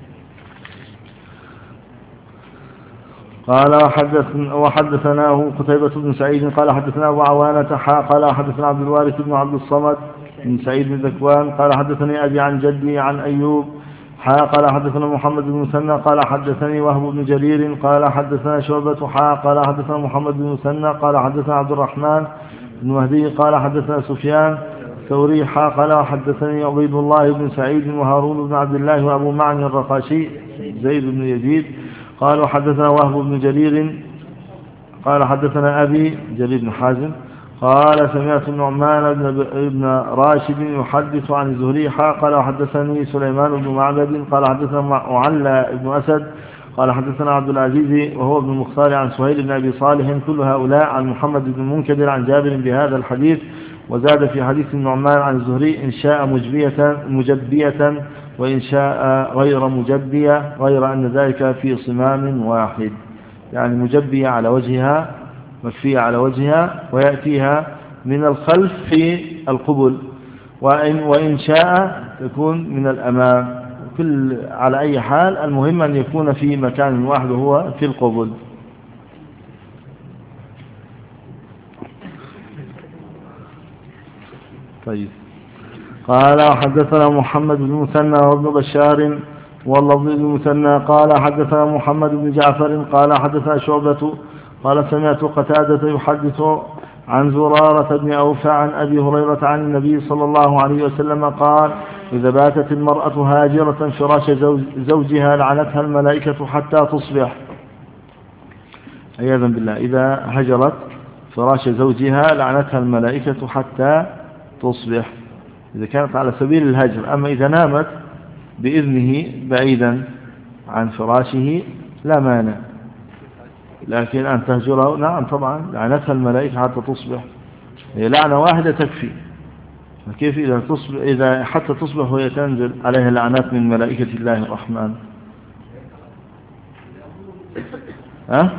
قال وحدثناه قتيبة بن سعيد قال حدثنا أبو عوانة حا قال حدثنا عبد الوارث بن عبد الصمد بن سعيد بن ذكوان قال حدثني أبي عن جدي عن أيوب حا قال حدثنا محمد بن مثنى قال حدثني وهب بن جرير قال حدثنا شعبة حا قال حدثنا محمد بن مثنى قال حدثنا عبد الرحمن بن مهدي قال حدثنا سفيان ثوري حا قال حدثني عبيد الله بن سعيد وهارون بن عبد الله وأبو معن الرقاشي زيد بن يزيد قال حدثنا وهب بن جرير قال حدثنا أبي جرير بن حازم قال سمعت النعمان بن راشد يحدث عن الزهري قال حدثني سليمان بن معبد قال حدثنا معلى بن أسد قال حدثنا عبد العزيز وهو ابن المختار عن سهيل بن أبي صالح كل هؤلاء عن محمد بن المنكدر عن جابر بهذا الحديث، وزاد في حديث النعمان عن الزهري إن شاء مجبية, مجبية وإن شاء غير مجبية، غير أن ذلك في صمام واحد، يعني مجبية على وجهها مكفية على وجهها ويأتيها من الخلف في القبل، وإن, وإن شاء تكون من الأمام. كل على أي حال المهم أن يكون في مكان واحد وهو في القبل. طيب. قال حدثنا محمد بن مثنى وابن بشار واللفظ بن مثنى قال حدثنا محمد بن جعفر قال حدثنا شعبة قال سمعت قتادة يحدث عن زرارة بن أوفى عن أبي هريرة عن النبي صلى الله عليه وسلم قال إذا باتت المرأة هاجرة فراش زوج زوجها لعنتها الملائكة حتى تصبح. عياذا بالله. إذا هجرت فراش زوجها لعنتها الملائكة حتى تصبح، إذا كانت على سبيل الهجر. أما إذا نامت بإذنه بعيدا عن فراشه لا مانع، لكن أن تهجره نعم طبعا لعنتها الملائكة حتى تصبح، هي لعنة واحدة تكفي. كيف إذا تصبح إذا حتى تصبح وهي تنزل عليها لعنات من ملائكة الله الرحمن؟ ها؟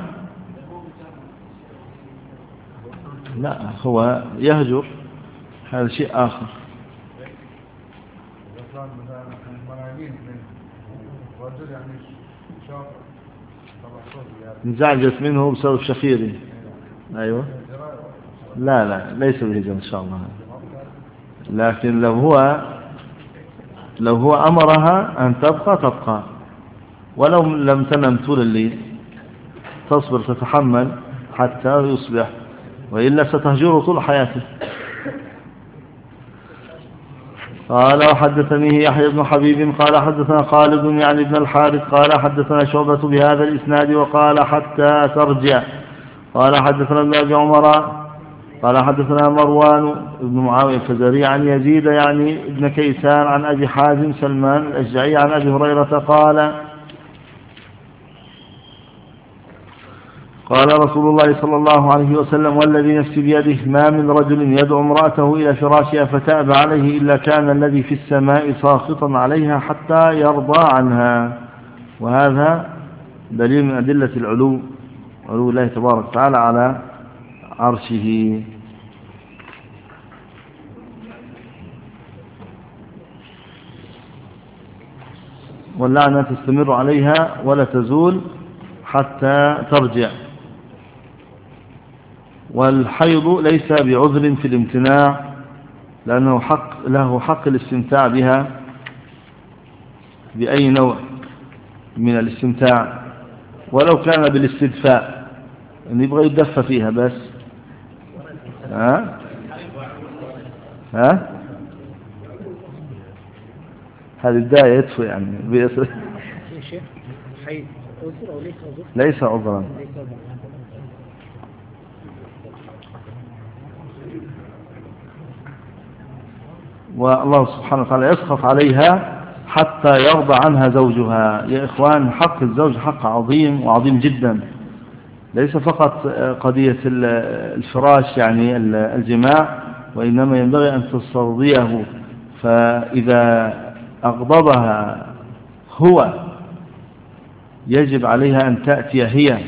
لا، هو يهجر هذا شيء آخر. انزعجت منه بسبب شخيره. أيوة. لا لا ليس بهجر إن شاء الله، لكن لو هو لو هو أمرها أن تبقى تبقى، ولو لم تنم طول الليل تصبر تتحمل حتى يصبح، وإلا ستهجره طول حياته. قال وحدثني يحيى بن حبيب قال حدثنا خالد يعني ابن الحارث قال حدثنا شعبة بهذا الإسناد وقال حتى ترجع. قال حدثنا ابن أبي عمر قال حدثنا مروان بن معاوية الفزاري عن يزيد يعني ابن كيسان عن أبي حازم سلمان الأشجعي عن أبي هريرة قال قال رسول الله صلى الله عليه وسلم والذي نفسي بيده ما من رجل يدعو امرأته إلى فراشها فتأبى عليه إلا كان الذي في السماء ساخطا عليها حتى يرضى عنها. وهذا دليل من أدلة العلو، علو الله تبارك وتعالى على عرشه. واللعنة تستمر عليها ولا تزول حتى ترجع. والحيض ليس بعذر في الامتناع، لأنه حق له حق الاستمتاع بها بأي نوع من الاستمتاع، ولو كان بالاستدفاء يعني يبغى يدفى فيها بس. ها ها هذه الداية يدفو يعني بيصر. ليس عذرا. والله سبحانه وتعالى يسخط عليها حتى يرضى عنها زوجها. يا إخوان حق الزوج حق عظيم وعظيم جدا، ليس فقط قضية الفراش يعني الجماع، وإنما ينبغي أن تسترضيه. فإذا أغضبها هو يجب عليها أن تأتي هي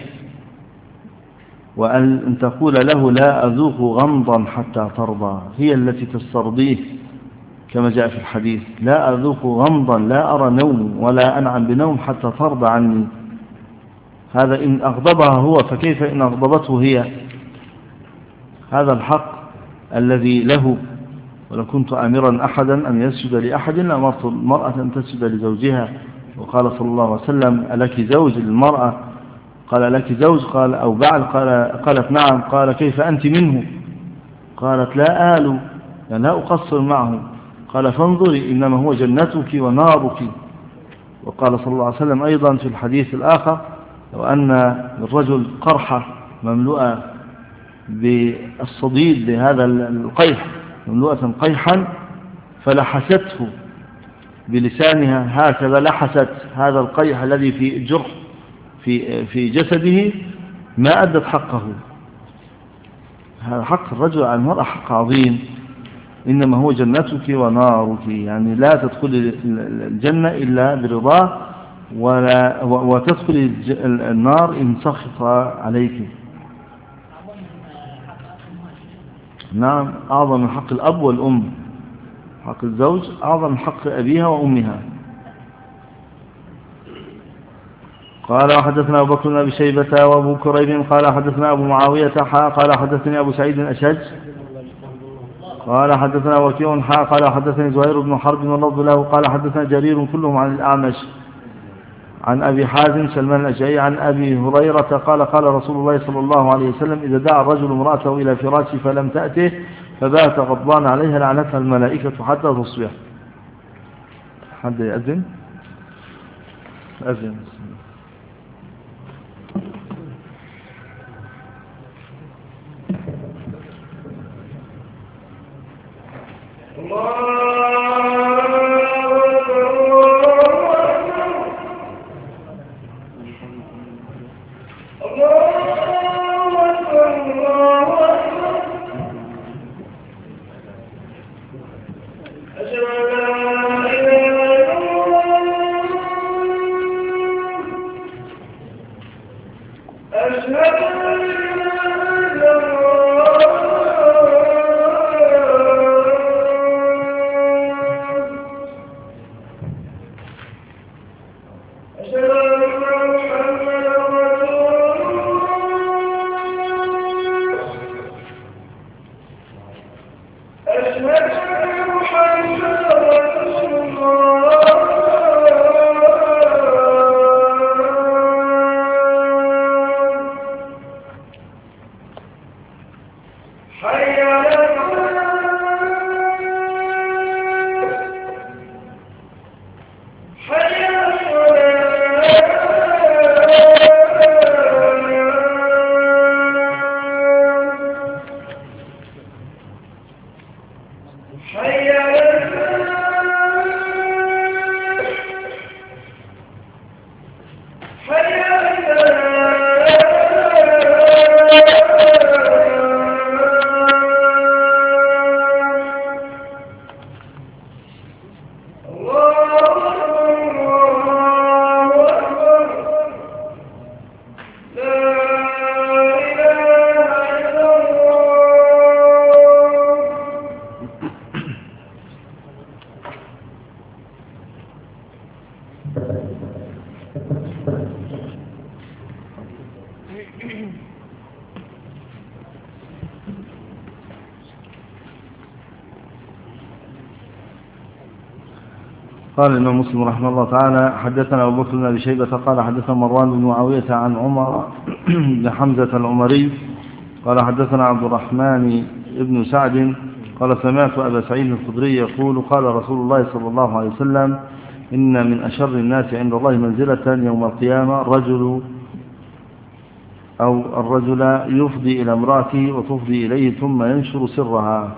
وأن تقول له لا أذوق غمضا حتى ترضى. هي التي تسترضيه كما جاء في الحديث لا أذوق غمضا لا أرى نوم ولا أنعم بنوم حتى ترضى عني. هذا إن أغضبها هو، فكيف إن أغضبته هي؟ هذا الحق الذي له. ولو كنت آمرا أحدا أن يسجد لأحد لأمرت المرأة أن تسجد لزوجها. وقال صلى الله عليه وسلم ألك زوج للمرأة؟ قال لك زوج؟ قال أو بعل؟ قال قالت نعم. قال كيف أنت منه؟ قالت لا آل يعني لا أقصر معه. قال فانظري إنما هو جنتك ونارك. وقال صلى الله عليه وسلم أيضا في الحديث الآخر لو أن الرجل قرحة مملوءة بالصديد لهذا القيح مملوءة قيحا فلحسته بلسانها هكذا لحست هذا القيح الذي في الجرح في في جسده ما أدت حقه. هذا حق الرجل على المرأة حق عظيم. إنما هو جنتك ونارك يعني لا تدخل الجنة إلا برضاه ولا وتدخل النار إن سخط عليك. نعم، أعظم من حق الأب والأم. حق الزوج أعظم من حق أبيها وأمها. قال وحدثنا أبو بكر بن أبي شيبة وأبو كريب قال حدثنا أبو معاوية حا قال حدثني أبو سعيد الأشج قال حدثنا وكيع حا قال حدثني زهير بن حرب واللفظ له قال حدثنا جرير كلهم عن الأعمش عن أبي حازم سلمان الأشعري عن أبي هريرة قال قال رسول الله صلى الله عليه وسلم إذا دعا الرجل امرأته إلى فراشه فلم تأته فبات غضبان عليها لعنتها الملائكة حتى تصبح. حد يأذن؟ أذن. قال الإمام مسلم رحمه الله تعالى حدثنا أبو بكر بن أبي شيبة قال حدثنا مروان بن معاوية عن عمر بن حمزة العمري قال حدثنا عبد الرحمن بن سعد قال سمعت أبا سعيد الخدري يقول قال رسول الله صلى الله عليه وسلم إن من أشر الناس عند الله منزلة يوم القيامة الرجل أو الرجل يفضي إلى امرأته وتفضي إليه ثم ينشر سرها.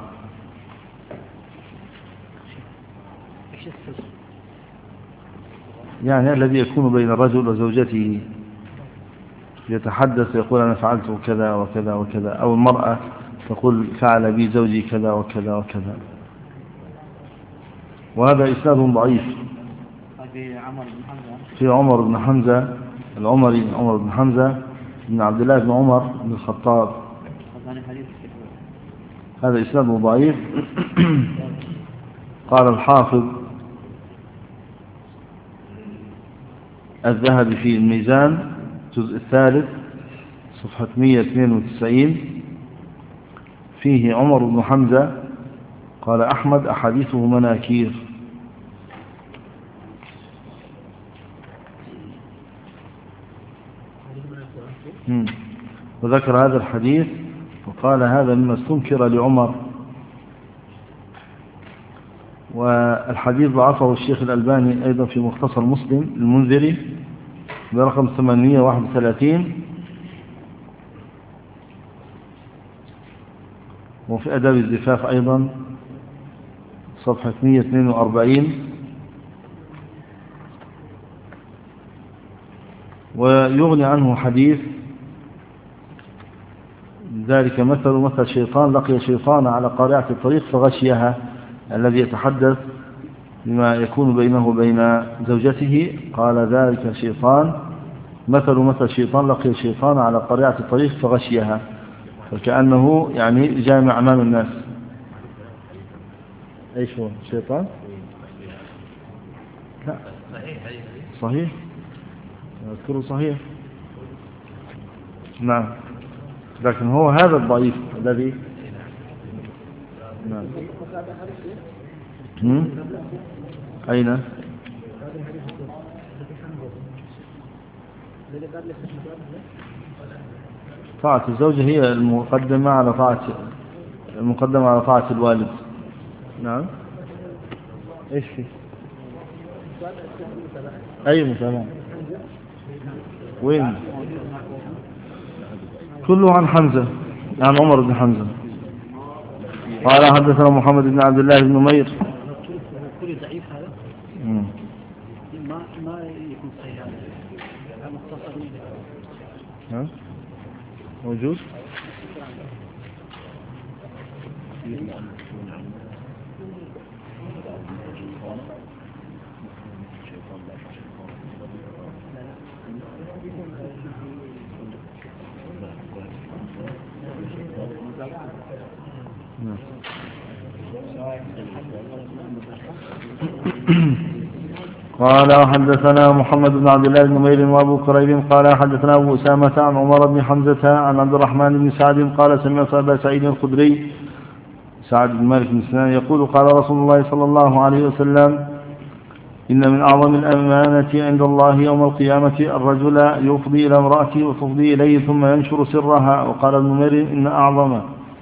يعني الذي يكون بين الرجل وزوجته يتحدث يقول أنا فعلت كذا وكذا وكذا، أو المرأة تقول فعل بي زوجي كذا وكذا وكذا. وهذا إسناد ضعيف. في عمر بن حمزة العمري عمر بن حمزة بن عبد الله بن عمر بن الخطاب، هذا إسناد ضعيف. قال الحافظ الذهبي في الميزان الجزء الثالث صفحة مئة واثنين وتسعين فيه عمر بن حمزة قال أحمد أحاديثه مناكير. وذكر هذا الحديث وقال هذا مما استنكر لعمر. والحديث ضعفه الشيخ الألباني أيضا في مختصر مسلم المنذري برقم ثمانمئة وواحد وثلاثين، وفي أداب الزفاف أيضا صفحة مئة واثنين وأربعين. ويغني عنه حديث ذلك مثل مثل شيطان لقي شيطان على قارعة الطريق فغشيها، الذي يتحدث بما يكون بينه وبين زوجته قال ذلك شيطان مثل مثل شيطان لقي شيطان على قارعة الطريق فغشيها. فكأنه يعني جامع أمام الناس. ايش هو الشيطان؟ لا صحيح، أذكره صحيح. نعم، لكن هو هذا الضعيف الذي نعم. هم؟ أين؟ طاعة الزوجة هي المقدمة على طاعة المقدمة على طاعة الوالد. نعم. ايش فيه؟ أي متابعة؟ وين؟ كله عن حمزة، عن عمر بن حمزة. قال حدثنا محمد بن عبد الله بن نمير. كل ضعيف هذا مم. ما ما يكون صحيح هذا مختصر. ها موجود. قال حدثنا محمد بن عبد الله بن نمير وابو كريب قال حدثنا ابو اسامه عن عمر بن حمزه عن عبد الرحمن بن سعد قال سمعت ابا سعيد الخدري سعد بن مالك بن سنان يقول قال رسول الله صلى الله عليه وسلم إن من أعظم الأمانة عند الله يوم القيامة الرجل يفضي إلى امرأته وتفضي إليه ثم ينشر سرها. وقال ابن نمير إن أعظم.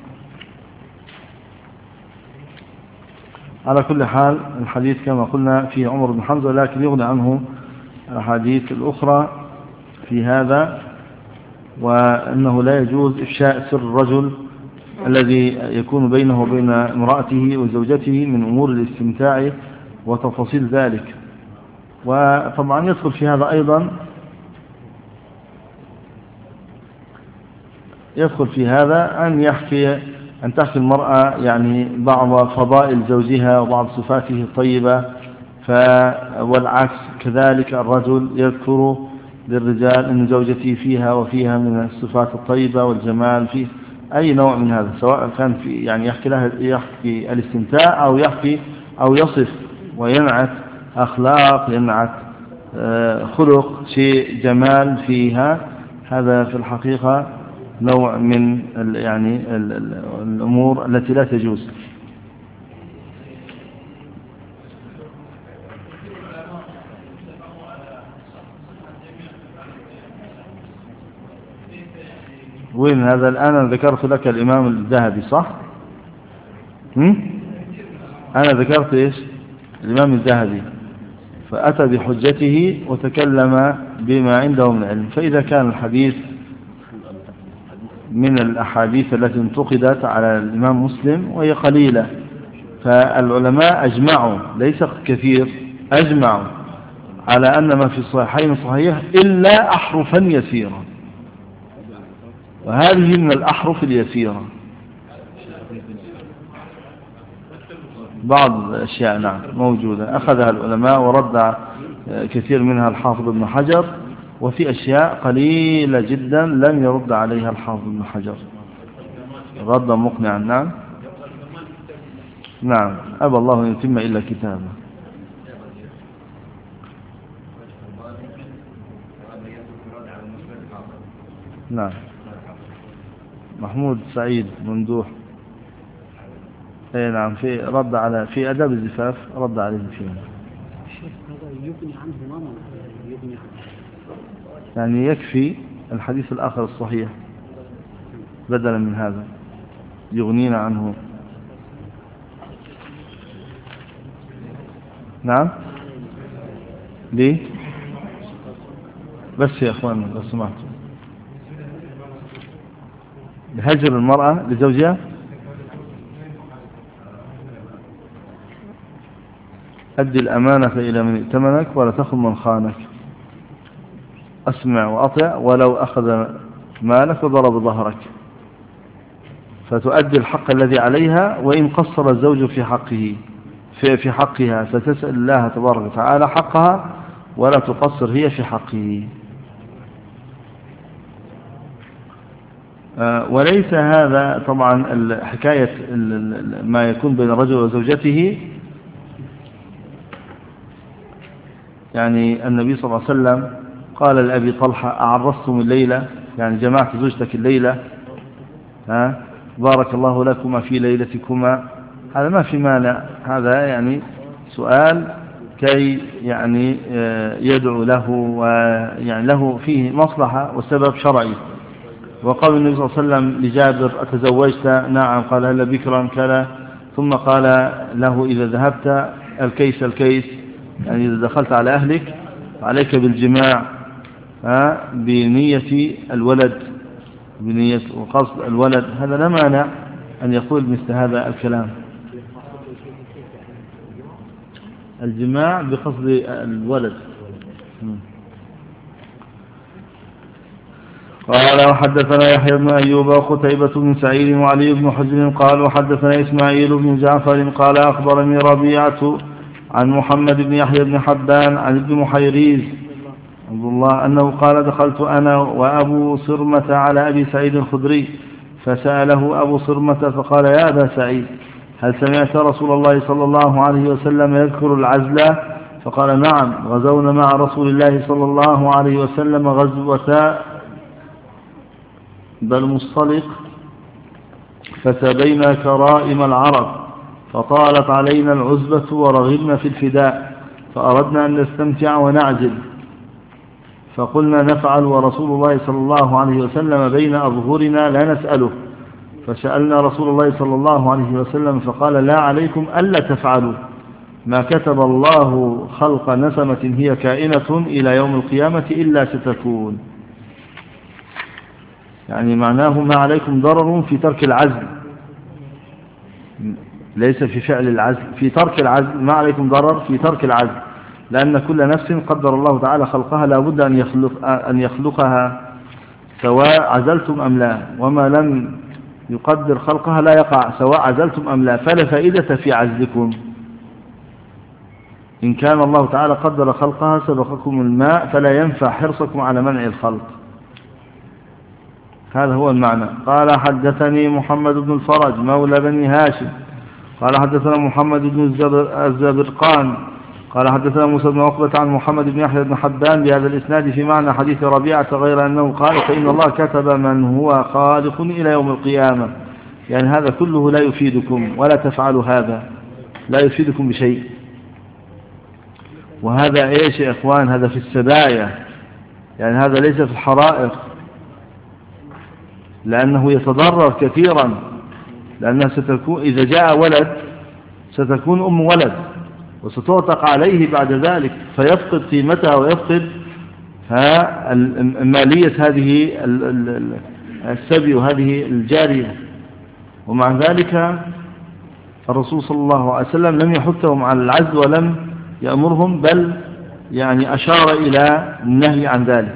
على كل حال الحديث كما قلنا في عمر بن حمزة، لكن يغني عنه الحديث الأخرى في هذا، وأنه لا يجوز إفشاء سر الرجل الذي يكون بينه وبين امرأته وزوجته من أمور الاستمتاع وتفاصيل ذلك. وطبعا يدخل في هذا أيضا يدخل في هذا أن يحكي أن تحكي المرأة يعني بعض فضائل زوجها وبعض صفاته الطيبة، والعكس كذلك الرجل يذكر للرجال أن زوجتي فيها وفيها من الصفات الطيبة والجمال، في أي نوع من هذا، سواء كان في يعني يحكي لها يحكي الاستمتاع أو يحكي أو يصف وينعت أخلاق، ينعت خلق شيء جمال فيها. هذا في الحقيقة نوع من يعني الأمور التي لا تجوز. وين هذا الآن؟ أنا ذكرت لك الإمام الذهبي صح؟ هم؟ أنا ذكرت إيش؟ الإمام الذهبي، فأتى بحجته وتكلم بما عنده من علم. فإذا كان الحديث من الأحاديث التي انتقدت على الإمام مسلم وهي قليلة، فالعلماء أجمعوا ليس كثير، أجمعوا على أن ما في الصحيحين صحيح إلا أحرفا يسيرا، وهذه من الأحرف اليسيرة بعض الأشياء نعم موجودة أخذها العلماء ورد كثير منها الحافظ ابن حجر، وفي أشياء قليلة جدا لم يرد عليها الحافظ ابن حجر ردا مقنعا. نعم نعم أبى الله أن يتم إلا كتابه. نعم محمود سعيد ممدوح اي نعم في رد على في آداب الزفاف رد عليه فيه. الشيخ هذا يغني عنه ما يغني عنه، يعني يكفي الحديث الآخر الصحيح بدلا من هذا يغنينا عنه. نعم ليه بس يا اخوان لو سمحتوا، هجر المرأة لزوجها أدي الأمانة إلى من ائتمنك ولا تخن من خانك، أسمع وأطع ولو أخذ مالك وضرب ظهرك، فتؤدي الحق الذي عليها، وإن قصر الزوج في حقه في في حقها فتسأل الله تبارك وتعالى حقها ولا تقصر هي في حقه. وليس هذا طبعا حكاية ما يكون بين الرجل وزوجته، يعني النبي صلى الله عليه وسلم قال لأبي طلحة أعرستم الليلة، يعني جمعت زوجتك الليلة، ها بارك الله لكما في ليلتكما، هذا ما في مانع، هذا يعني سؤال كي يعني يدعو له ويعني له فيه مصلحة وسبب شرعي. وقال النبي صلى الله عليه وسلم لجابر أتزوجت؟ نعم. قال هل بكرا؟ كلا. ثم قال له إذا ذهبت الكيس الكيس، يعني إذا دخلت على أهلك عليك بالجماع بنية الولد، بنية وقصد الولد، هذا لا مانع أن يقول مثل هذا الكلام، الجماع بقصد الولد. قال وحدثنا يحيى بن أيوب وقتيبة بن سعيد وعلي بن حجر قال وحدثنا إسماعيل بن جعفر قال أخبرني ربيعة عن محمد بن يحيى بن حبان عن ابن محيريز عبد الله أنه قال دخلت أنا وأبو صرمة على أبي سعيد الخدري فسأله أبو صرمة فقال يا أبا سعيد هل سمعت رسول الله صلى الله عليه وسلم يذكر العزل؟ فقال نعم، غزونا مع رسول الله صلى الله عليه وسلم غزوة بل مصطلق فسبينا كرائم العرب فطالت علينا العزبة ورغبنا في الفداء فأردنا أن نستمتع ونعزل، فقلنا نفعل ورسول الله صلى الله عليه وسلم بين أظهرنا لا نسأله، فسألنا رسول الله صلى الله عليه وسلم فقال لا عليكم ألا تفعلوا، ما كتب الله خلق نسمة هي كائنة إلى يوم القيامة إلا ستكون، يعني معناه ما عليكم ضرر في ترك العزل، ليس في فعل العزل، في ترك العزل ما عليكم ضرر في ترك العزل، لأن كل نفس قدر الله تعالى خلقها لا بد أن يخلق أن يخلقها سواء عزلتم أم لا، وما لم يقدر خلقها لا يقع سواء عزلتم أم لا، فلا فائدة في عزلكم. إن كان الله تعالى قدر خلقها سبقكم الماء فلا ينفع حرصكم على منع الخلق، هذا هو المعنى. قال حدثني محمد بن الفرج مولى بني هاشم قال حدثنا محمد بن الزبرقان قال حدثنا موسى بن عقبة عن محمد بن يحيى بن حبان بهذا الإسناد في معنى حديث ربيعة غير أنه قال فإن الله كتب من هو خالق إلى يوم القيامة، يعني هذا كله لا يفيدكم ولا تفعلوا هذا، لا يفيدكم بشيء. وهذا إيش يا إخوان؟ هذا في السبايا، يعني هذا ليس في الحرائق، لأنه يتضرر كثيرا، لأنها ستكون إذا جاء ولد ستكون أم ولد وستعتق عليه بعد ذلك فيفقد قيمتها ويفقد ها مالية هذه السبي وهذه الجارية. ومع ذلك الرسول صلى الله عليه وسلم لم يحثهم على العزل ولم يأمرهم، بل يعني أشار إلى النهي عن ذلك.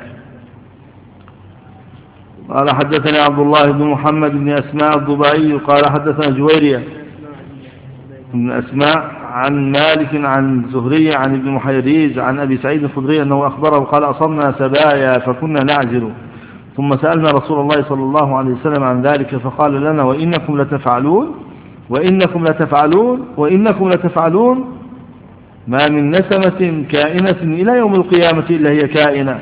قال حدثنا عبد الله بن محمد بن أسماء الضبعي قال حدثنا جويرية بن أسماء عن مالك عن زهري عن ابن محيريز عن أبي سعيد الخدري أنه أخبره قال أصبنا سبايا فكنا نعزل، ثم سألنا رسول الله صلى الله عليه وسلم عن ذلك فقال لنا وإنكم لتفعلون وإنكم لتفعلون وإنكم لتفعلون ما من نسمة كائنة إلى يوم القيامة إلا هي كائنة.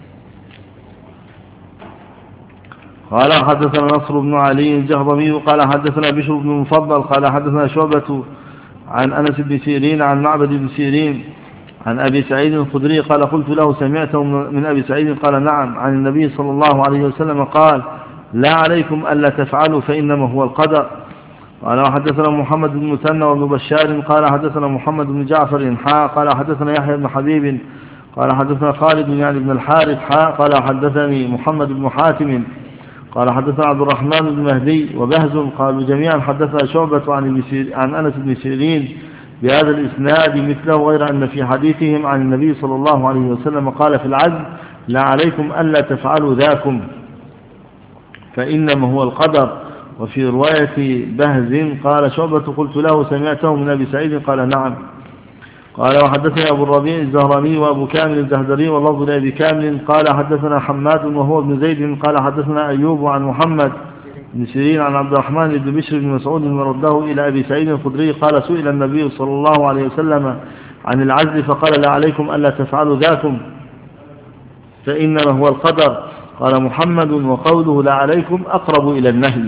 قال حدثنا نصر بن علي الجهضمي قال حدثنا بشر بن المفضل قال حدثنا شعبة عن أنس بن سيرين عن معبد بن سيرين عن أبي سعيد الخدري قال قلت له سمعته من أبي سعيد؟ قال نعم، عن النبي صلى الله عليه وسلم قال لا عليكم ألا تفعلوا فإنما هو القدر. قال وحدثنا محمد بن مثنى وابن بشار قال حدثنا محمد بن جعفر حا قال حدثنا يحيى بن حبيب قال حدثنا خالد يعني بن الحارث حا قال حدثني محمد بن حاتم قال حدثنا عبد الرحمن بن مهدي وبهز قالوا جميعا حدثنا شعبة عن, عن أنس بن سيرين بهذا الإسناد مثله، غير أن في حديثهم عن النبي صلى الله عليه وسلم قال في العزل لا عليكم ألا تفعلوا ذاكم فإنما هو القدر. وفي رواية بهز قال شعبة قلت له سمعته من أبي سعيد؟ قال نعم. قال وحدثنا أبو الربيع الزهراني وأبو كامل الزهدري واللفظ لأبي كامل قال حدثنا حماد وهو ابن زيد قال حدثنا أيوب عن محمد بن سيرين عن عبد الرحمن بن بشر بن مسعود ورده إلى أبي سعيد الخدري قال سئل النبي صلى الله عليه وسلم عن العزل فقال لا عليكم ألا تفعلوا ذاكم فإنما هو القدر. قال محمد وقوله لا عليكم أقرب إلى النهي.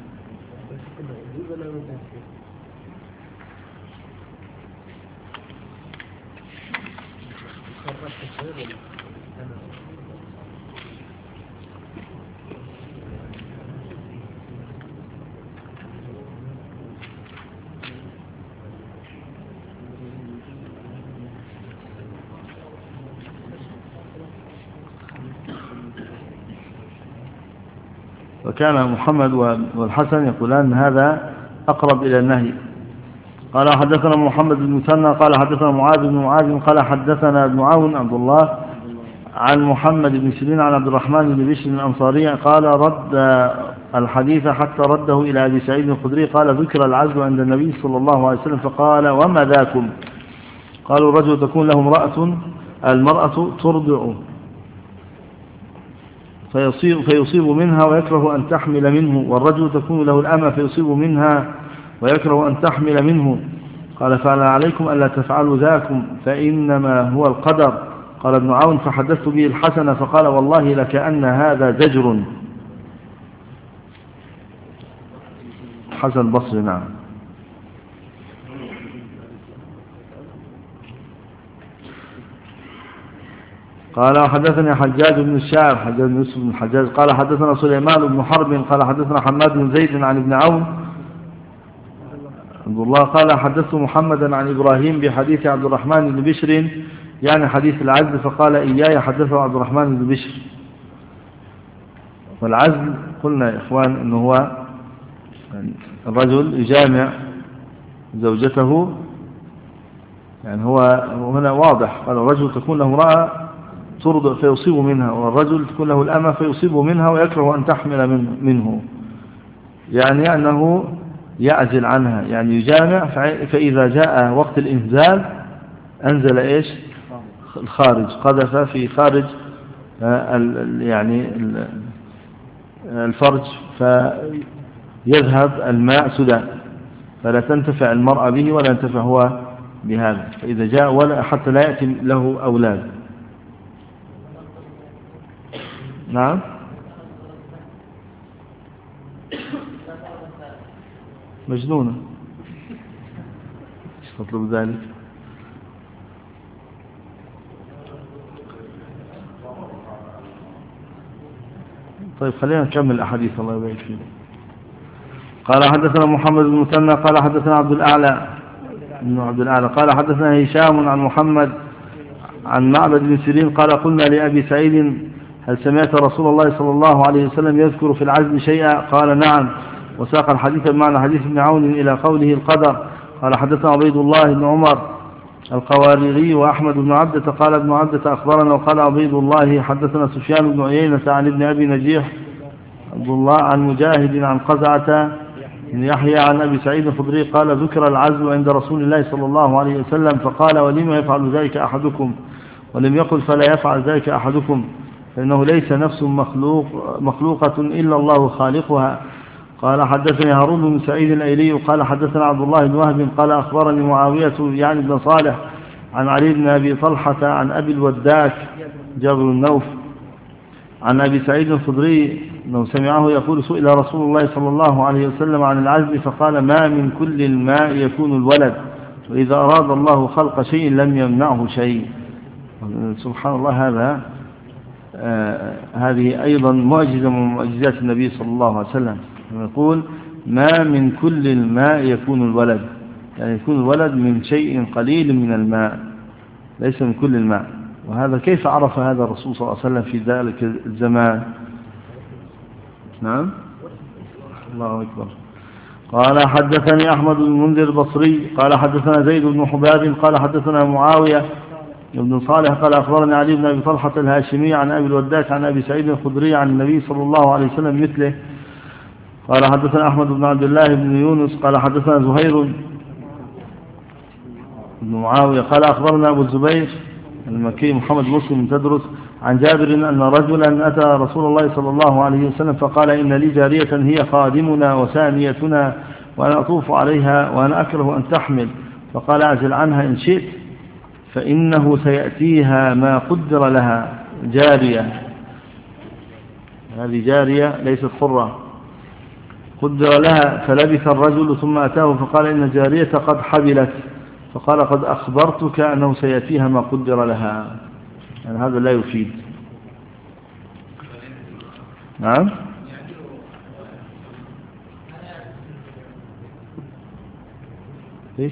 وكان محمد والحسن يقولان هذا أقرب إلى النهي. قال حدثنا محمد بن مثنى قال حدثنا معاذ بن معاذ قال حدثنا ابن عون عبد الله عن محمد بن سيرين عن عبد الرحمن بن بشر الأنصاري قال رد الحديث حتى رده إلى أبي سعيد الخدري قال ذكر العزل عند النبي صلى الله عليه وسلم فقال وما ذاكم؟ قالوا الرجل تكون له امرأة المرأة ترضع فيصيب, فيصيب منها ويكره أن تحمل منه، والرجل تكون له الأمة فيصيب منها ويكره أن تحمل منه. قال فعلى عليكم ألا تفعلوا ذاكم فإنما هو القدر. قال ابن عون فحدثت به الحسن فقال والله لكأن هذا زجر. حسن البصري نعم. قال حدثني حجاج بن الشاعر حجاج بن يوسف بن الحجاج قال حدثنا سليمان بن حرب قال حدثنا حماد بن زيد عن ابن عون عبد الله قال حدثت محمدا عن إبراهيم بحديث عبد الرحمن بن بشر يعني حديث العزل فقال إياي حدثه عبد الرحمن بن بشر. والعزل قلنا يا إخوان أنه هو الرجل يجامع زوجته، يعني هو هنا واضح. قال الرجل تكون له امرأة ترضع فيصيب منها، والرجل تكون له الأمة فيصيب منها ويكره أن تحمل منه، يعني أنه يعزل عنها، يعني يجامع فإذا جاء وقت الإنزال أنزل إيش الخارج، قذف في خارج يعني الفرج فيذهب الماء سدى، فلا تنتفع المرأة به ولا ينتفع هو بهذا، فإذا جاء ولا حتى لا يأتي له أولاد. نعم مجنونة ايش تطلب ذلك؟ طيب خلينا نكمل الأحاديث الله يبارك فيك. قال حدثنا محمد بن مثنى قال حدثنا عبد الأعلى ابن عبد الأعلى قال حدثنا هشام عن محمد عن معبد بن سيرين قال قلنا لأبي سعيد هل سمعت رسول الله صلى الله عليه وسلم يذكر في العزل شيئا؟ قال نعم، وساق الحديث بمعنى حديث ابن عون إلى قوله القدر. قال حدثنا عبيد الله بن عمر القواريري وأحمد بن عبدة قال ابن عبدة أخبرنا، وقال عبيد الله حدثنا سفيان بن عيينة عن ابن أبي نجيح عبد الله عن مجاهد عن قزعة بن يحيى عن أبي سعيد الخدري قال ذكر العزل عند رسول الله صلى الله عليه وسلم فقال ولما يفعل ذلك أحدكم؟ ولم يقل فلا يفعل ذلك أحدكم، فإنه ليس نفس مخلوق مخلوقة إلا الله خالقها. قال حدثني هارون بن سعيد الأيلي قال حدثنا عبد الله بن وهب قال أخبرني معاوية يعني بن صالح عن علي بن أبي طلحة عن أبي الوداك جابر النوف عن أبي سعيد الخدري أنه سمعه يقول سئل رسول الله صلى الله عليه وسلم عن العزل فقال ما من كل الماء يكون الولد، وإذا أراد الله خلق شيء لم يمنعه شيء. سبحان الله، هذا آه هذه أيضا معجزة من معجزات النبي صلى الله عليه وسلم، يقول ما من كل الماء يكون الولد، يعني يكون الولد من شيء قليل من الماء ليس من كل الماء. وهذا كيف عرف هذا الرسول صلى الله عليه وسلم في ذلك الزمان؟ نعم الله أكبر. قال حدثني أحمد بن المنذر البصري قال حدثنا زيد بن حباب قال حدثنا معاوية ابن صالح قال أخبرني علي بن أبي طلحة الهاشمي عن أبي الوداك عن أبي سعيد الخدري عن النبي صلى الله عليه وسلم مثله. قال حدثنا أحمد بن عبد الله بن يونس قال حدثنا زهير بن معاوية قال أخبرنا أبو الزبير المكي محمد مسلم بن تدرس عن جابر أن رجلا أتى رسول الله صلى الله عليه وسلم فقال إن لي جارية هي خادمنا وسانيتنا وأنا أطوف عليها وأنا أكره أن تحمل، فقال أعزل عنها إن شئت فإنه سيأتيها ما قدر لها. جارية، هذه جارية ليست حرة، قدر لها. فلبث الرجل ثم أتاه فقال إن جارية قد حبلت، فقال قد أخبرتك أنه سيأتيها ما قدر لها. يعني هذا لا يفيد. نعم. إيش؟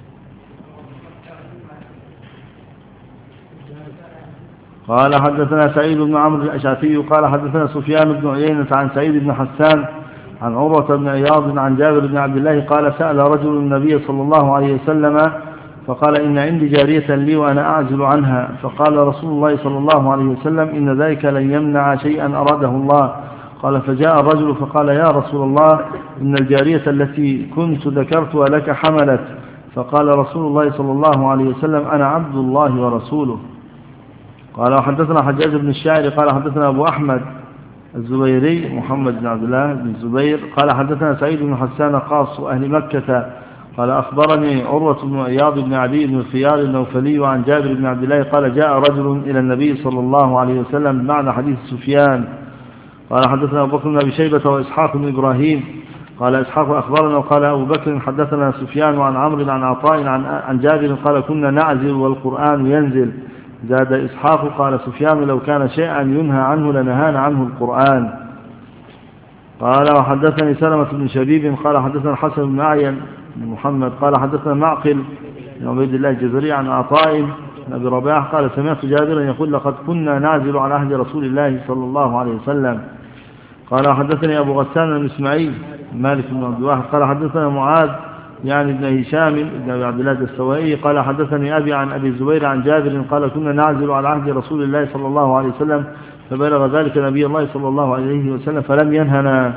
قال حدثنا سعيد بن عمرو الأشعثي قال حدثنا سفيان بن عيينة عن سعيد بن حسان عن عروة بن عياض عن جابر بن عبد الله قال سأل رجل النبي صلى الله عليه وسلم فقال إن عندي جارية لي وأنا أعزل عنها، فقال رسول الله صلى الله عليه وسلم إن ذلك لن يمنع شيئا أراده الله. قال فجاء الرجل فقال يا رسول الله إن الجارية التي كنت ذكرتها لك حملت، فقال رسول الله صلى الله عليه وسلم أنا عبد الله ورسوله. قال وحدثنا حجاج بن الشاعر قال حدثنا أبو أحمد الزبيري محمد بن عبد الله بن الزبير قال حدثنا سعيد بن حسان قاص أهل مكة قال أخبرني عروة بن عياض بن عدي بن الخيار النوفلي عن جابر بن عبد الله قال جاء رجل إلى النبي صلى الله عليه وسلم معنى حديث سفيان. قال حدثنا أبو بكر بن أبي شيبة وإسحاق بن إبراهيم قال إسحاق أخبرنا وقال أبو بكر حدثنا سفيان عن عمرو عن عطاء عن جابر قال كنا نعزل والقرآن ينزل. زاد إسحاق قال سفيان لو كان شيئا ينهى عنه لنهانا عنه القرآن. قال وحدثني سلمة بن شبيب قال حدثنا الحسن بن أعين بن محمد قال حدثنا معقل بن عبيد الله الجزري عن عطاء بن أبي رباح قال سمعت جابرا يقول لقد كنا نعزل على عهد رسول الله صلى الله عليه وسلم. قال حدثني أبو غسان بن إسماعيل مالك بن عبد الواحد قال حدثنا معاذ يعني ابن هشام بن أبي عبد الله السوائي قال حدثني أبي عن أبي الزبير عن جابر قال كنا نعزل على عهد رسول الله صلى الله عليه وسلم فبلغ ذلك نبي الله صلى الله عليه وسلم فلم ينهنا.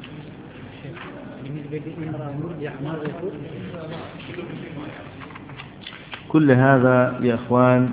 كل هذا يا إخوان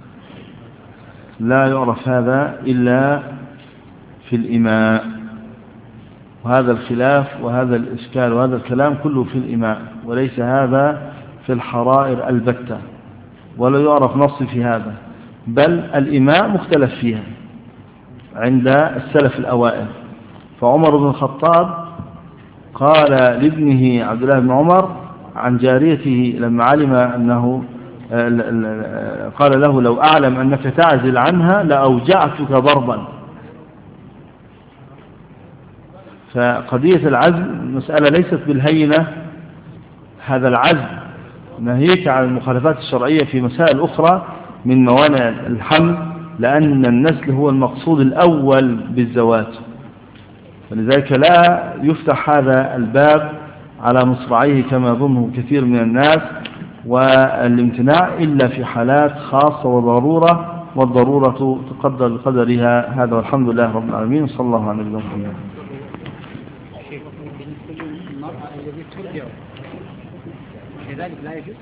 لا يعرف هذا إلا في الإماء، وهذا الخلاف وهذا الإشكال وهذا الكلام كله في الإماء وليس هذا في الحرائر البتة، ولا يعرف نص في هذا، بل الإماء مختلف فيها عند السلف الأوائل. فعمر بن الخطاب قال لابنه عبد الله بن عمر عن جاريته لما علم أنه قال له لو أعلم أنك تعزل عنها لأوجعتك ضربا. فقضية العزل مسألة ليست بالهينة، هذا العزل ناهيك عن المخالفات الشرعية في مسائل أخرى من موانع الحمل، لأن النسل هو المقصود الأول بالزواج، فلذلك لا يفتح هذا الباب على مصراعيه كما يظنه كثير من الناس، والامتناع إلا في حالات خاصة وضرورة، والضرورة تقدر بقدرها. هذا والحمد لله رب العالمين، صلى الله عليه وسلم. الذي ترجع لذلك لا يجوز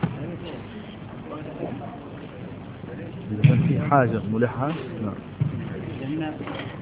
إذا كان في حاجة ملحة. نعم.